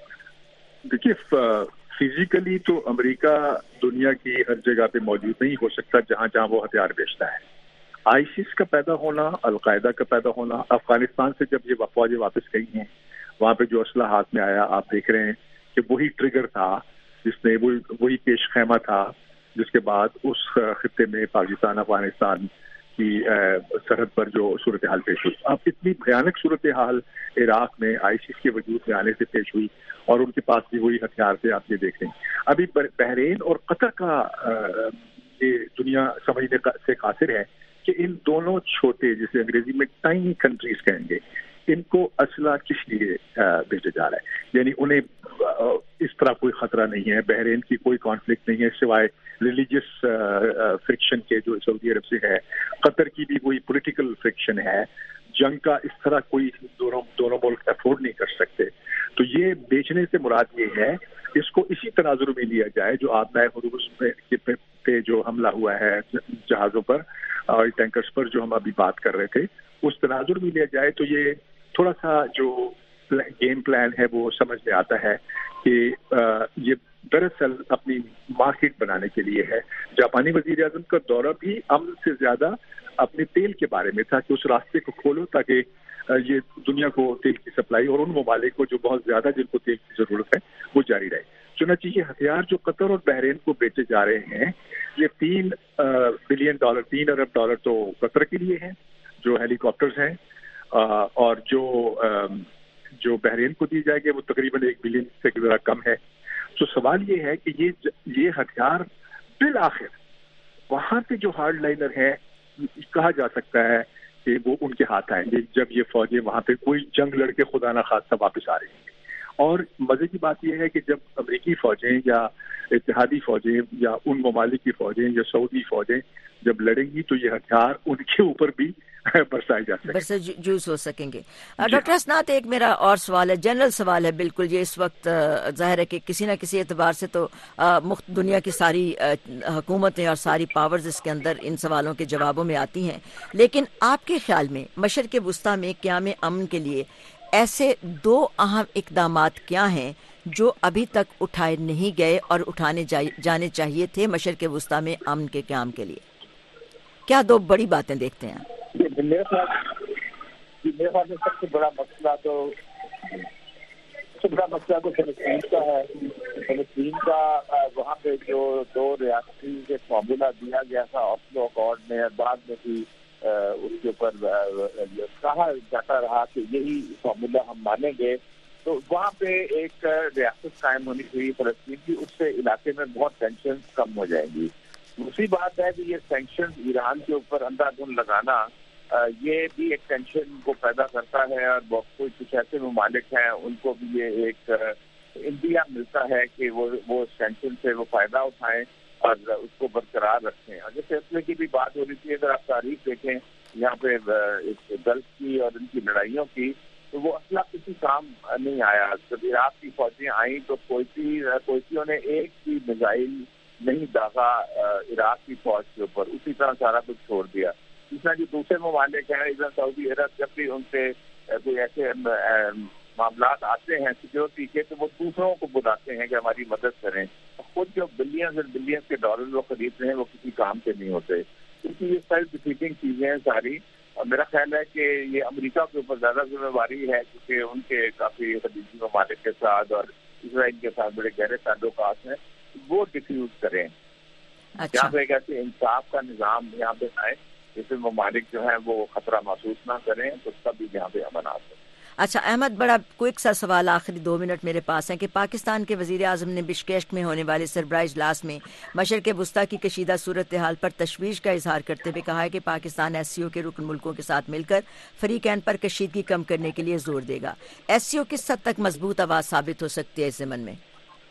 دیکھیے، فزیکلی تو امریکہ دنیا کی ہر جگہ پہ موجود نہیں ہو سکتا جہاں وہ ہتھیار بیچتا ہے. آئیسس کا پیدا ہونا، القاعدہ کا پیدا ہونا، افغانستان سے جب یہ فوجیں واپس گئی ہیں وہاں پہ جو اسلحہ ہاتھ میں آیا، آپ دیکھ رہے ہیں کہ وہی ٹریگر تھا جس نے وہی پیش خیمہ تھا جس کے بعد اس خطے میں پاکستان افغانستان کی سرحد پر جو صورتحال پیش ہوئی. اب اتنی بھیانک صورتحال عراق میں ISIS کے وجود میں آنے سے پیش ہوئی اور ان کے پاس بھی وہی ہتھیار تھے. آپ یہ دیکھیں ابھی بحرین اور قطر کا یہ دنیا سمجھنے سے قاصر ہے کہ ان دونوں چھوٹے جسے انگریزی میں ٹائنی کنٹریز کہیں گے ان کو اسلحہ کس لیے بھیجا جا رہا ہے. یعنی انہیں اس طرح کوئی خطرہ نہیں ہے. بحرین کی کوئی کانفلکٹ نہیں ہے سوائے ریلیجیس فرکشن کے جو سعودی عرب سے ہے. قطر کی بھی کوئی پولیٹیکل فرکشن ہے. جنگ کا اس طرح کوئی دونوں ملک افورڈ نہیں کر سکتے. تو یہ بیچنے سے مراد یہ ہے اس کو اسی تناظر میں لیا جائے جو آبنائے حروز پہ جو حملہ ہوا ہے جہازوں پر اور ٹینکرز پر جو ہم ابھی بات کر رہے تھے اس تناظر میں لیا جائے تو یہ تھوڑا سا جو گیم پلان ہے وہ سمجھ میں آتا ہے کہ یہ دراصل اپنی مارکیٹ بنانے کے لیے ہے. جاپانی وزیر اعظم کا دورہ بھی امن سے زیادہ اپنے تیل کے بارے میں تھا کہ اس راستے کو کھولو تاکہ یہ دنیا کو تیل کی سپلائی اور ان ممالک کو جو بہت زیادہ جن کو تیل کی ضرورت ہے وہ جاری رہے. چنانچہ یہ ہتھیار جو قطر اور بحرین کو بیچے جا رہے ہیں یہ $3 ارب تو قطر کے لیے ہیں جو ہیلی کاپٹرز ہیں اور جو بحرین کو دی جائے گی وہ تقریباً $1 بلین سے ذرا کم ہے. تو سوال یہ ہے کہ یہ ہتھیار بالآخر وہاں پہ جو ہارڈ لائنر ہے کہا جا سکتا ہے کہ وہ ان کے ہاتھ آئیں گے جب یہ فوجیں وہاں پہ کوئی جنگ لڑ کے خدا نہ خواستہ واپس آ رہی ہیں. اور مزے کی بات یہ ہے کہ جب امریکی فوجیں یا اتحادی فوجیں یا ان ممالک کی فوجیں یا سعودی فوجیں جب لڑیں گی تو یہ ہتھیار ان کے اوپر بھی برسائے جا سکیں جوز ہو سکیں گے. ڈاکٹر حسنات ایک میرا اور سوال ہے, جنرل سوال ہے بالکل. یہ اس وقت ظاہر ہے کہ کسی نہ کسی اعتبار سے تو دنیا کی ساری حکومتیں اور ساری پاورز اس کے اندر ان سوالوں کے جوابوں میں آتی ہیں, لیکن آپ کے خیال میں مشرق وسطیٰ میں قیام امن کے لیے ایسے 2 اہم اقدامات کیا ہیں جو ابھی تک اٹھائے نہیں گئے اور اٹھانے جانے چاہیے تھے مشرق وسطیٰ میں امن کے قیام کے لیے؟ کیا 2 بڑی باتیں دیکھتے ہیں آپ؟ میرے خیال میں سب سے بڑا مسئلہ تو فلسطین کا ہے. فلسطین کا وہاں پہ جو 2 ریاستی کے فارمولا دیا گیا تھا اوسلو اکارڈ میں, بعد میں بھی اس کے اوپر کہا جاتا رہا کہ یہی فارمولا ہم مانیں گے, تو وہاں پہ ایک ریاست قائم ہونی چاہیے فلسطین کی. اس سے علاقے میں بہت ٹینشن کم ہو جائیں گی. دوسری بات ہے کہ یہ سینکشن ایران کے اوپر اندھا دھند لگانا یہ بھی ایک ٹینشن کو پیدا کرتا ہے, اور کچھ ایسے ممالک ہیں ان کو بھی یہ ایک انڈیا ملتا ہے کہ وہ ٹینشن سے وہ فائدہ اٹھائیں اور اس کو برقرار رکھیں. اگر فیصلے کی بھی بات ہو رہی تھی, اگر آپ تاریخ دیکھیں یہاں پہ گلف کی اور ان کی لڑائیوں کی, تو وہ اسلحہ کسی کام نہیں آیا. جب عراق کی فوجیں آئیں تو کوئٹیوں نے ایک بھی میزائل نہیں داغا عراق کی فوج کے اوپر, اسی طرح سارا کچھ چھوڑ دیا. اس طرح جو دوسرے ممالک ہیں ادھر سعودی عرب, جب بھی ان سے کوئی ایسے معاملات آتے ہیں سیکورٹی کے تو وہ دوسروں کو بلاتے ہیں کہ ہماری مدد کریں. خود جو بلینز اور بلینز کے ڈالر وہ خرید رہے ہیں وہ کسی کام کے نہیں ہوتے. کیونکہ یہ سیلف ڈیفیٹنگ چیزیں ہیں ساری, اور میرا خیال ہے کہ یہ امریکہ کے اوپر زیادہ ذمہ داری ہے کیونکہ ان کے کافی خلیجی ممالک کے ساتھ اور اسرائیل کے ساتھ بڑے گہرے تعلقات ہیں, وہ ڈیفیوز کریں. یہاں پہ ایک ایسے انصاف کا نظام یہاں پہ آئے جس سے ممالک جو ہیں وہ خطرہ محسوس نہ کریں, تو تب یہاں پہ امن آ سکے. اچھا احمد, بڑا کوئک سا سوال آخری 2 منٹ میرے پاس ہے کہ پاکستان کے وزیر اعظم نے بشکیک میں ہونے والے سربراہ اجلاس میں مشرق وسطیٰ کی کشیدہ صورتحال پر تشویش کا اظہار کرتے ہوئے کہا ہے کہ پاکستان SCO کے رکن ملکوں کے ساتھ مل کر فریقین پر کشیدگی کم کرنے کے لیے زور دے گا. SCO کس حد تک مضبوط آواز ثابت ہو سکتی ہے اس ضمن میں؟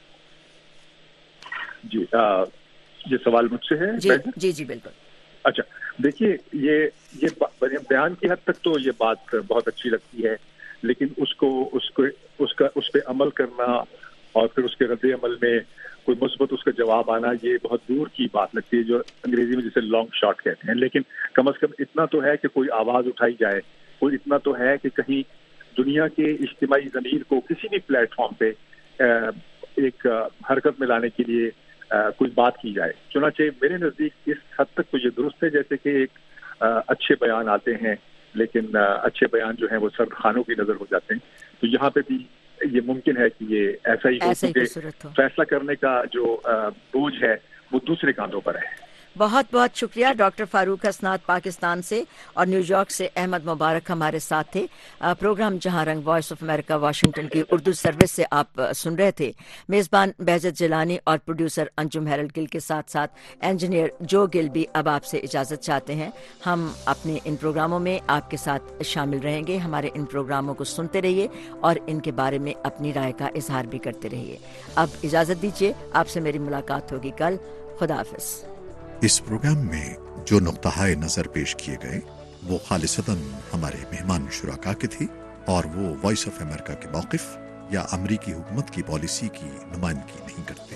جی یہ سوال مجھ سے ہے؟ جی بالکل. اچھا دیکھیے, یہ بیان کی حد تک تو یہ بات بہت اچھی لگتی ہے, لیکن اس پہ عمل کرنا اور پھر اس کے رد عمل میں کوئی مثبت اس کا جواب آنا یہ بہت دور کی بات لگتی ہے, جو انگریزی میں جسے لانگ شاٹ کہتے ہیں. لیکن کم از کم اتنا تو ہے کہ کوئی آواز اٹھائی جائے, کوئی اتنا تو ہے کہ کہیں دنیا کے اجتماعی ضمیر کو کسی بھی پلیٹ فارم پہ ایک حرکت میں لانے کے لیے کوئی بات کی جائے. چنانچہ میرے نزدیک اس حد تک تو یہ درست ہے جیسے کہ ایک اچھے بیان آتے ہیں, لیکن اچھے بیان جو ہیں وہ سرد خانوں کی نظر ہو جاتے ہیں. تو یہاں پہ بھی یہ ممکن ہے کہ یہ ایسا ہی ہو, کیونکہ فیصلہ کرنے کا جو بوجھ ہے وہ دوسرے کاندھوں پر ہے. بہت بہت شکریہ ڈاکٹر فاروق حسنات پاکستان سے، اور نیو یارک سے احمد مبارک ہمارے ساتھ تھے۔ پروگرام جہاں رنگ وائس آف امریکہ واشنگٹن کی اردو سروس سے آپ سن رہے تھے۔ میزبان بہجت جیلانی اور پروڈیوسر انجم ہیرلڈ گل کے ساتھ ساتھ انجینئر جو گل بھی اب آپ سے اجازت چاہتے ہیں۔ ہم اپنے ان پروگراموں میں آپ کے ساتھ شامل رہیں گے۔ ہمارے ان پروگراموں کو سنتے رہیے اور ان کے بارے میں اپنی رائے کا اظہار بھی کرتے رہیے۔ اب اجازت دیجیے، آپ سے میری ملاقات ہوگی کل۔ خدا حافظ۔ اس پروگرام میں جو نقطہ نظر پیش کیے گئے وہ خالصتاً ہمارے مہمان شرکاء کے تھے، اور وہ وائس آف امریکہ کے موقف یا امریکی حکومت کی پالیسی کی نمائندگی نہیں کرتے۔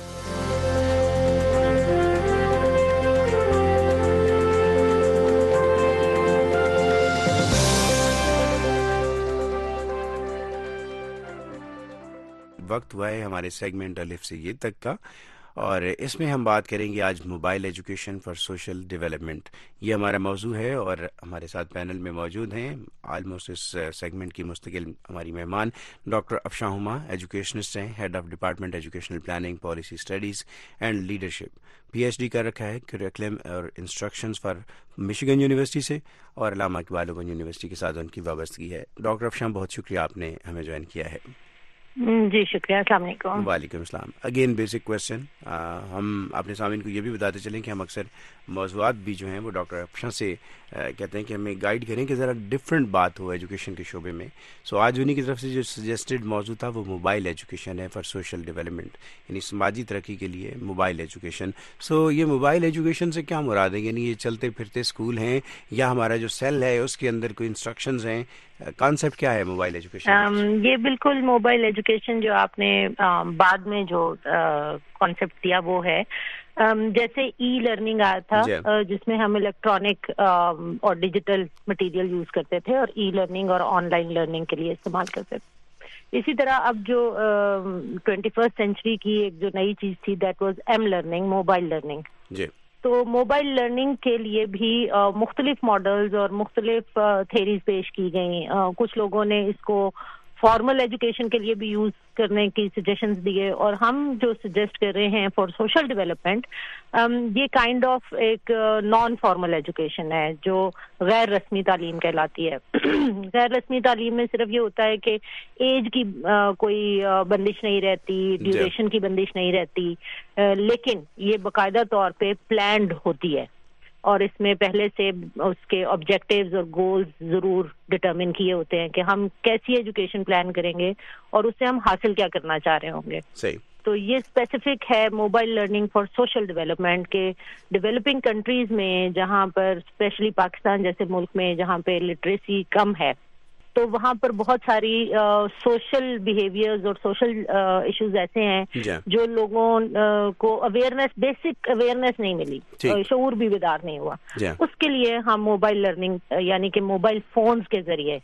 وقت ہوا ہے ہمارے سیگمنٹ الف سے یہ تک کا، اور اس میں ہم بات کریں گے آج mobile education for social development. یہ ہمارا موضوع ہے، اور ہمارے ساتھ پینل میں موجود ہیں آلموسٹ اس سیگمنٹ کی مستقل ہماری مہمان ڈاکٹر افشاں ہما، ایجوکیشنسٹ ہیں، head of department educational planning, policy studies and leadership, P H D کر رکھا ہے کریکولم اور انسٹرکشنز فار مشیگن یونیورسٹی سے، اور علامہ اقبال اوپن یونیورسٹی کے ساتھ ان کی وابستگی ہے۔ ڈاکٹر افشاں، بہت شکریہ آپ نے ہمیں جوائن کیا ہے۔ جی شکریہ، السلام علیکم۔ وعلیکم السلام۔ اگین بیسک کویشچن، ہم اپنے سامعین کو یہ بھی بتاتے چلیں کہ ہم اکثر موضوعات بھی جو ہیں وہ ڈاکٹر افشاں سے کہتے ہیں کہ ہمیں گائیڈ کریں کہ ذرا ڈفرینٹ بات ہو ایجوکیشن کے شعبے میں۔ سو آج انہیں کی طرف سے جو سجیسٹڈ موضوع تھا وہ موبائل ایجوکیشن ہے فار سوشل ڈیولپمنٹ، یعنی سماجی ترقی کے لیے موبائل ایجوکیشن۔ سو یہ موبائل ایجوکیشن سے کیا مراد ہے؟ یعنی یہ چلتے پھرتے اسکول ہیں یا ہمارا جو سیل ہے اس کے اندر کوئی انسٹرکشنز ہیں؟ کانسیپٹ کیا ہے موبائل ایجوکیشن؟ یہ بالکل موبائل ایجوکیشن جو آپ نے بعد میں جو کانسیپٹ دیا وہ ہے جیسے ای لرننگ آیا تھا جس میں ہم الیکٹرانک اور ڈیجیٹل مٹیریل یوز کرتے تھے اور ای لرننگ اور آن لائن لرننگ کے لیے استعمال کرتے تھے۔ اسی طرح اب جو 21st سینچری کی ایک جو نئی چیز تھی that was M learning, mobile learning. تو موبائل لرننگ کے لیے بھی مختلف ماڈلز اور مختلف تھیریز پیش کی گئیں۔ کچھ لوگوں نے اس کو فارمل ایجوکیشن کے لیے بھی یوز کرنے کی سجیشنز دیے، اور ہم جو سجیسٹ کر رہے ہیں فار سوشل ڈیولپمنٹ، یہ کائنڈ آف ایک نان فارمل ایجوکیشن ہے جو غیر رسمی تعلیم کہلاتی ہے۔ غیر رسمی تعلیم میں صرف یہ ہوتا ہے کہ ایج کی کوئی بندش نہیں رہتی، ڈیوریشن کی بندش نہیں رہتی، لیکن یہ باقاعدہ طور پہ پلانڈ ہوتی ہے، اور اس میں پہلے سے اس کے آبجیکٹیوز اور گولز ضرور ڈٹرمن کیے ہوتے ہیں کہ ہم کیسی ایجوکیشن پلان کریں گے اور اس سے ہم حاصل کیا کرنا چاہ رہے ہوں گے۔ صحیح۔ تو یہ اسپیسیفک ہے mobile learning for social development کے ڈیولپنگ کنٹریز میں، جہاں پر اسپیشلی پاکستان جیسے ملک میں جہاں پہ لٹریسی کم ہے، تو وہاں پر بہت ساری سوشل بیہیویئرز اور سوشل ایشوز ایسے ہیں جو لوگوں کو اویئرنیس، بیسک اویئرنیس نہیں ملی، شعور بھی بیدار نہیں ہوا۔ اس کے لیے ہم موبائل لرننگ یعنی کہ موبائل فونز کے ذریعے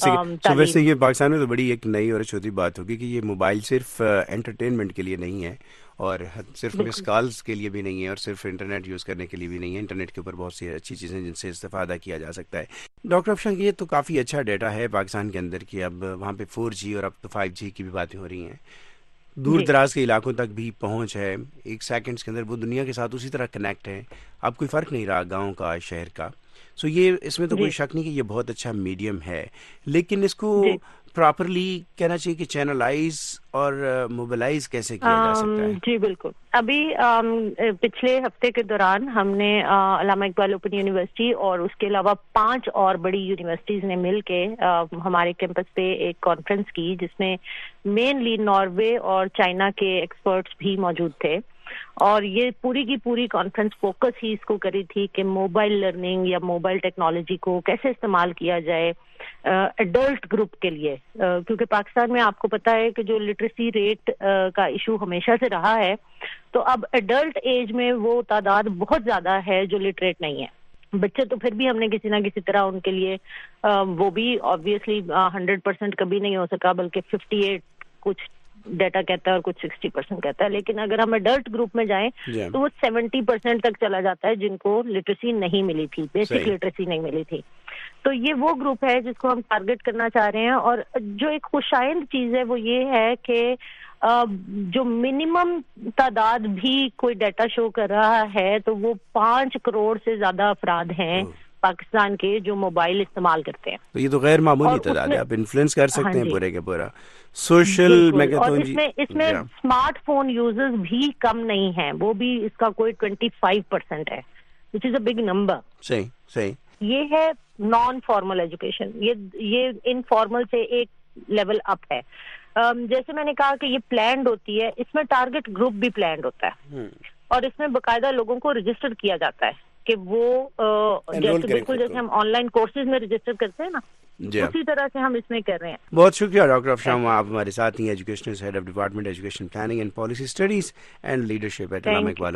ویسے یہ پاکستان میں تو بڑی ایک نئی اور چھوٹی بات ہوگی کہ یہ موبائل صرف انٹرٹینمنٹ کے لیے نہیں ہے، اور صرف مس کالز کے لیے بھی نہیں ہے، اور صرف انٹرنیٹ یوز کرنے کے لیے بھی نہیں ہے۔ انٹرنیٹ کے اوپر بہت سی اچھی چیزیں جن سے استفادہ کیا جا سکتا ہے۔ ڈاکٹر افشاں، یہ تو کافی اچھا ڈیٹا ہے پاکستان کے اندر کہ اب وہاں پہ 4G اور اب تو 5G کی بھی باتیں ہو رہی ہیں، دور دراز کے علاقوں تک بھی پہنچ ہے، ایک سیکنڈز کے اندر وہ دنیا کے ساتھ اسی طرح کنیکٹ ہے، اب کوئی فرق نہیں رہا گاؤں کا شہر کا۔ سو یہ اس میں تو کوئی شک نہیں کہ یہ بہت اچھا میڈیم ہے، لیکن اس کو پراپرلی کہنا چاہیے کہ چینلائز اور موبلائز کیسے کیا جا سکتا ہے؟ جی بالکل۔ ابھی پچھلے ہفتے کے دوران ہم نے علامہ اقبال اوپن یونیورسٹی اور اس کے علاوہ 5 اور بڑی یونیورسٹیز نے مل کے ہمارے کیمپس پہ ایک کانفرنس کی، جس میں مینلی ناروے اور چائنا کے ایکسپرٹس بھی موجود تھے، اور یہ پوری کی پوری کانفرنس فوکس ہی اس کو کری تھی کہ موبائل لرننگ یا موبائل ٹیکنالوجی کو کیسے استعمال کیا جائے ایڈلٹ گروپ کے لیے، کیونکہ پاکستان میں آپ کو پتا ہے کہ جو لٹریسی ریٹ کا ایشو ہمیشہ سے رہا ہے، تو اب ایڈلٹ ایج میں وہ تعداد بہت زیادہ ہے جو لٹریٹ نہیں ہے۔ بچے تو پھر بھی ہم نے کسی نہ کسی طرح ان کے لیے وہ بھی آبویسلی 100% کبھی نہیں ہو سکا، بلکہ 58 کچھ ڈیٹا کہتا ہے اور کچھ 60% کہتا ہے، لیکن اگر ہم ایڈلٹ گروپ میں جائیں تو وہ 70% تک چلا جاتا ہے جن کو لٹریسی نہیں ملی تھی، بیسک لٹریسی نہیں ملی تھی۔ تو یہ وہ گروپ ہے جس کو ہم ٹارگٹ کرنا چاہ رہے ہیں، اور جو ایک خوشائند چیز ہے وہ یہ ہے کہ جو منیمم تعداد بھی کوئی ڈیٹا شو کر رہا ہے تو وہ 5 کروڑ سے زیادہ افراد ہیں پاکستان کے جو موبائل استعمال کرتے ہیں. تو یہ تو غیر معمولی تعداد ہے, آپ انفلوئنس کر سکتے ہیں پورے کے پورا سوشل. میں کہتا ہوں اس میں اسمارٹ فون یوزرز بھی کم نہیں ہیں, وہ بھی اس کا کوئی 25% ہے, وچ از اے بگ نمبر. صحیح. یہ ہے نان فارمل ایجوکیشن, یہ انفارمل سے ایک لیول اپ ہے. جیسے میں نے کہا کہ یہ پلانڈ ہوتی ہے, اس میں ٹارگٹ گروپ بھی پلانڈ ہوتا ہے اور اس میں باقاعدہ لوگوں کو رجسٹر کیا جاتا ہے کہ وہ بالکل جیسے ہم آن لائن کورسز میں رجسٹر کرتے ہیں نا, اسی طرح سے ہم اس میں کر رہے ہیں. بہت شکریہ ڈاکٹر افشاں, آپ ہمارے ساتھ ہیں, educational head of department education planning and policy studies and leadership at Allama Iqbal.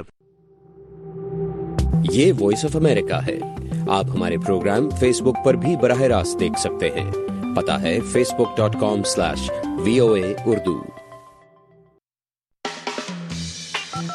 یہ وائس آف امریکہ ہے. آپ ہمارے پروگرام فیس بک پر بھی براہ راست دیکھ سکتے ہیں. پتہ ہے facebook.com/VOA Urdu.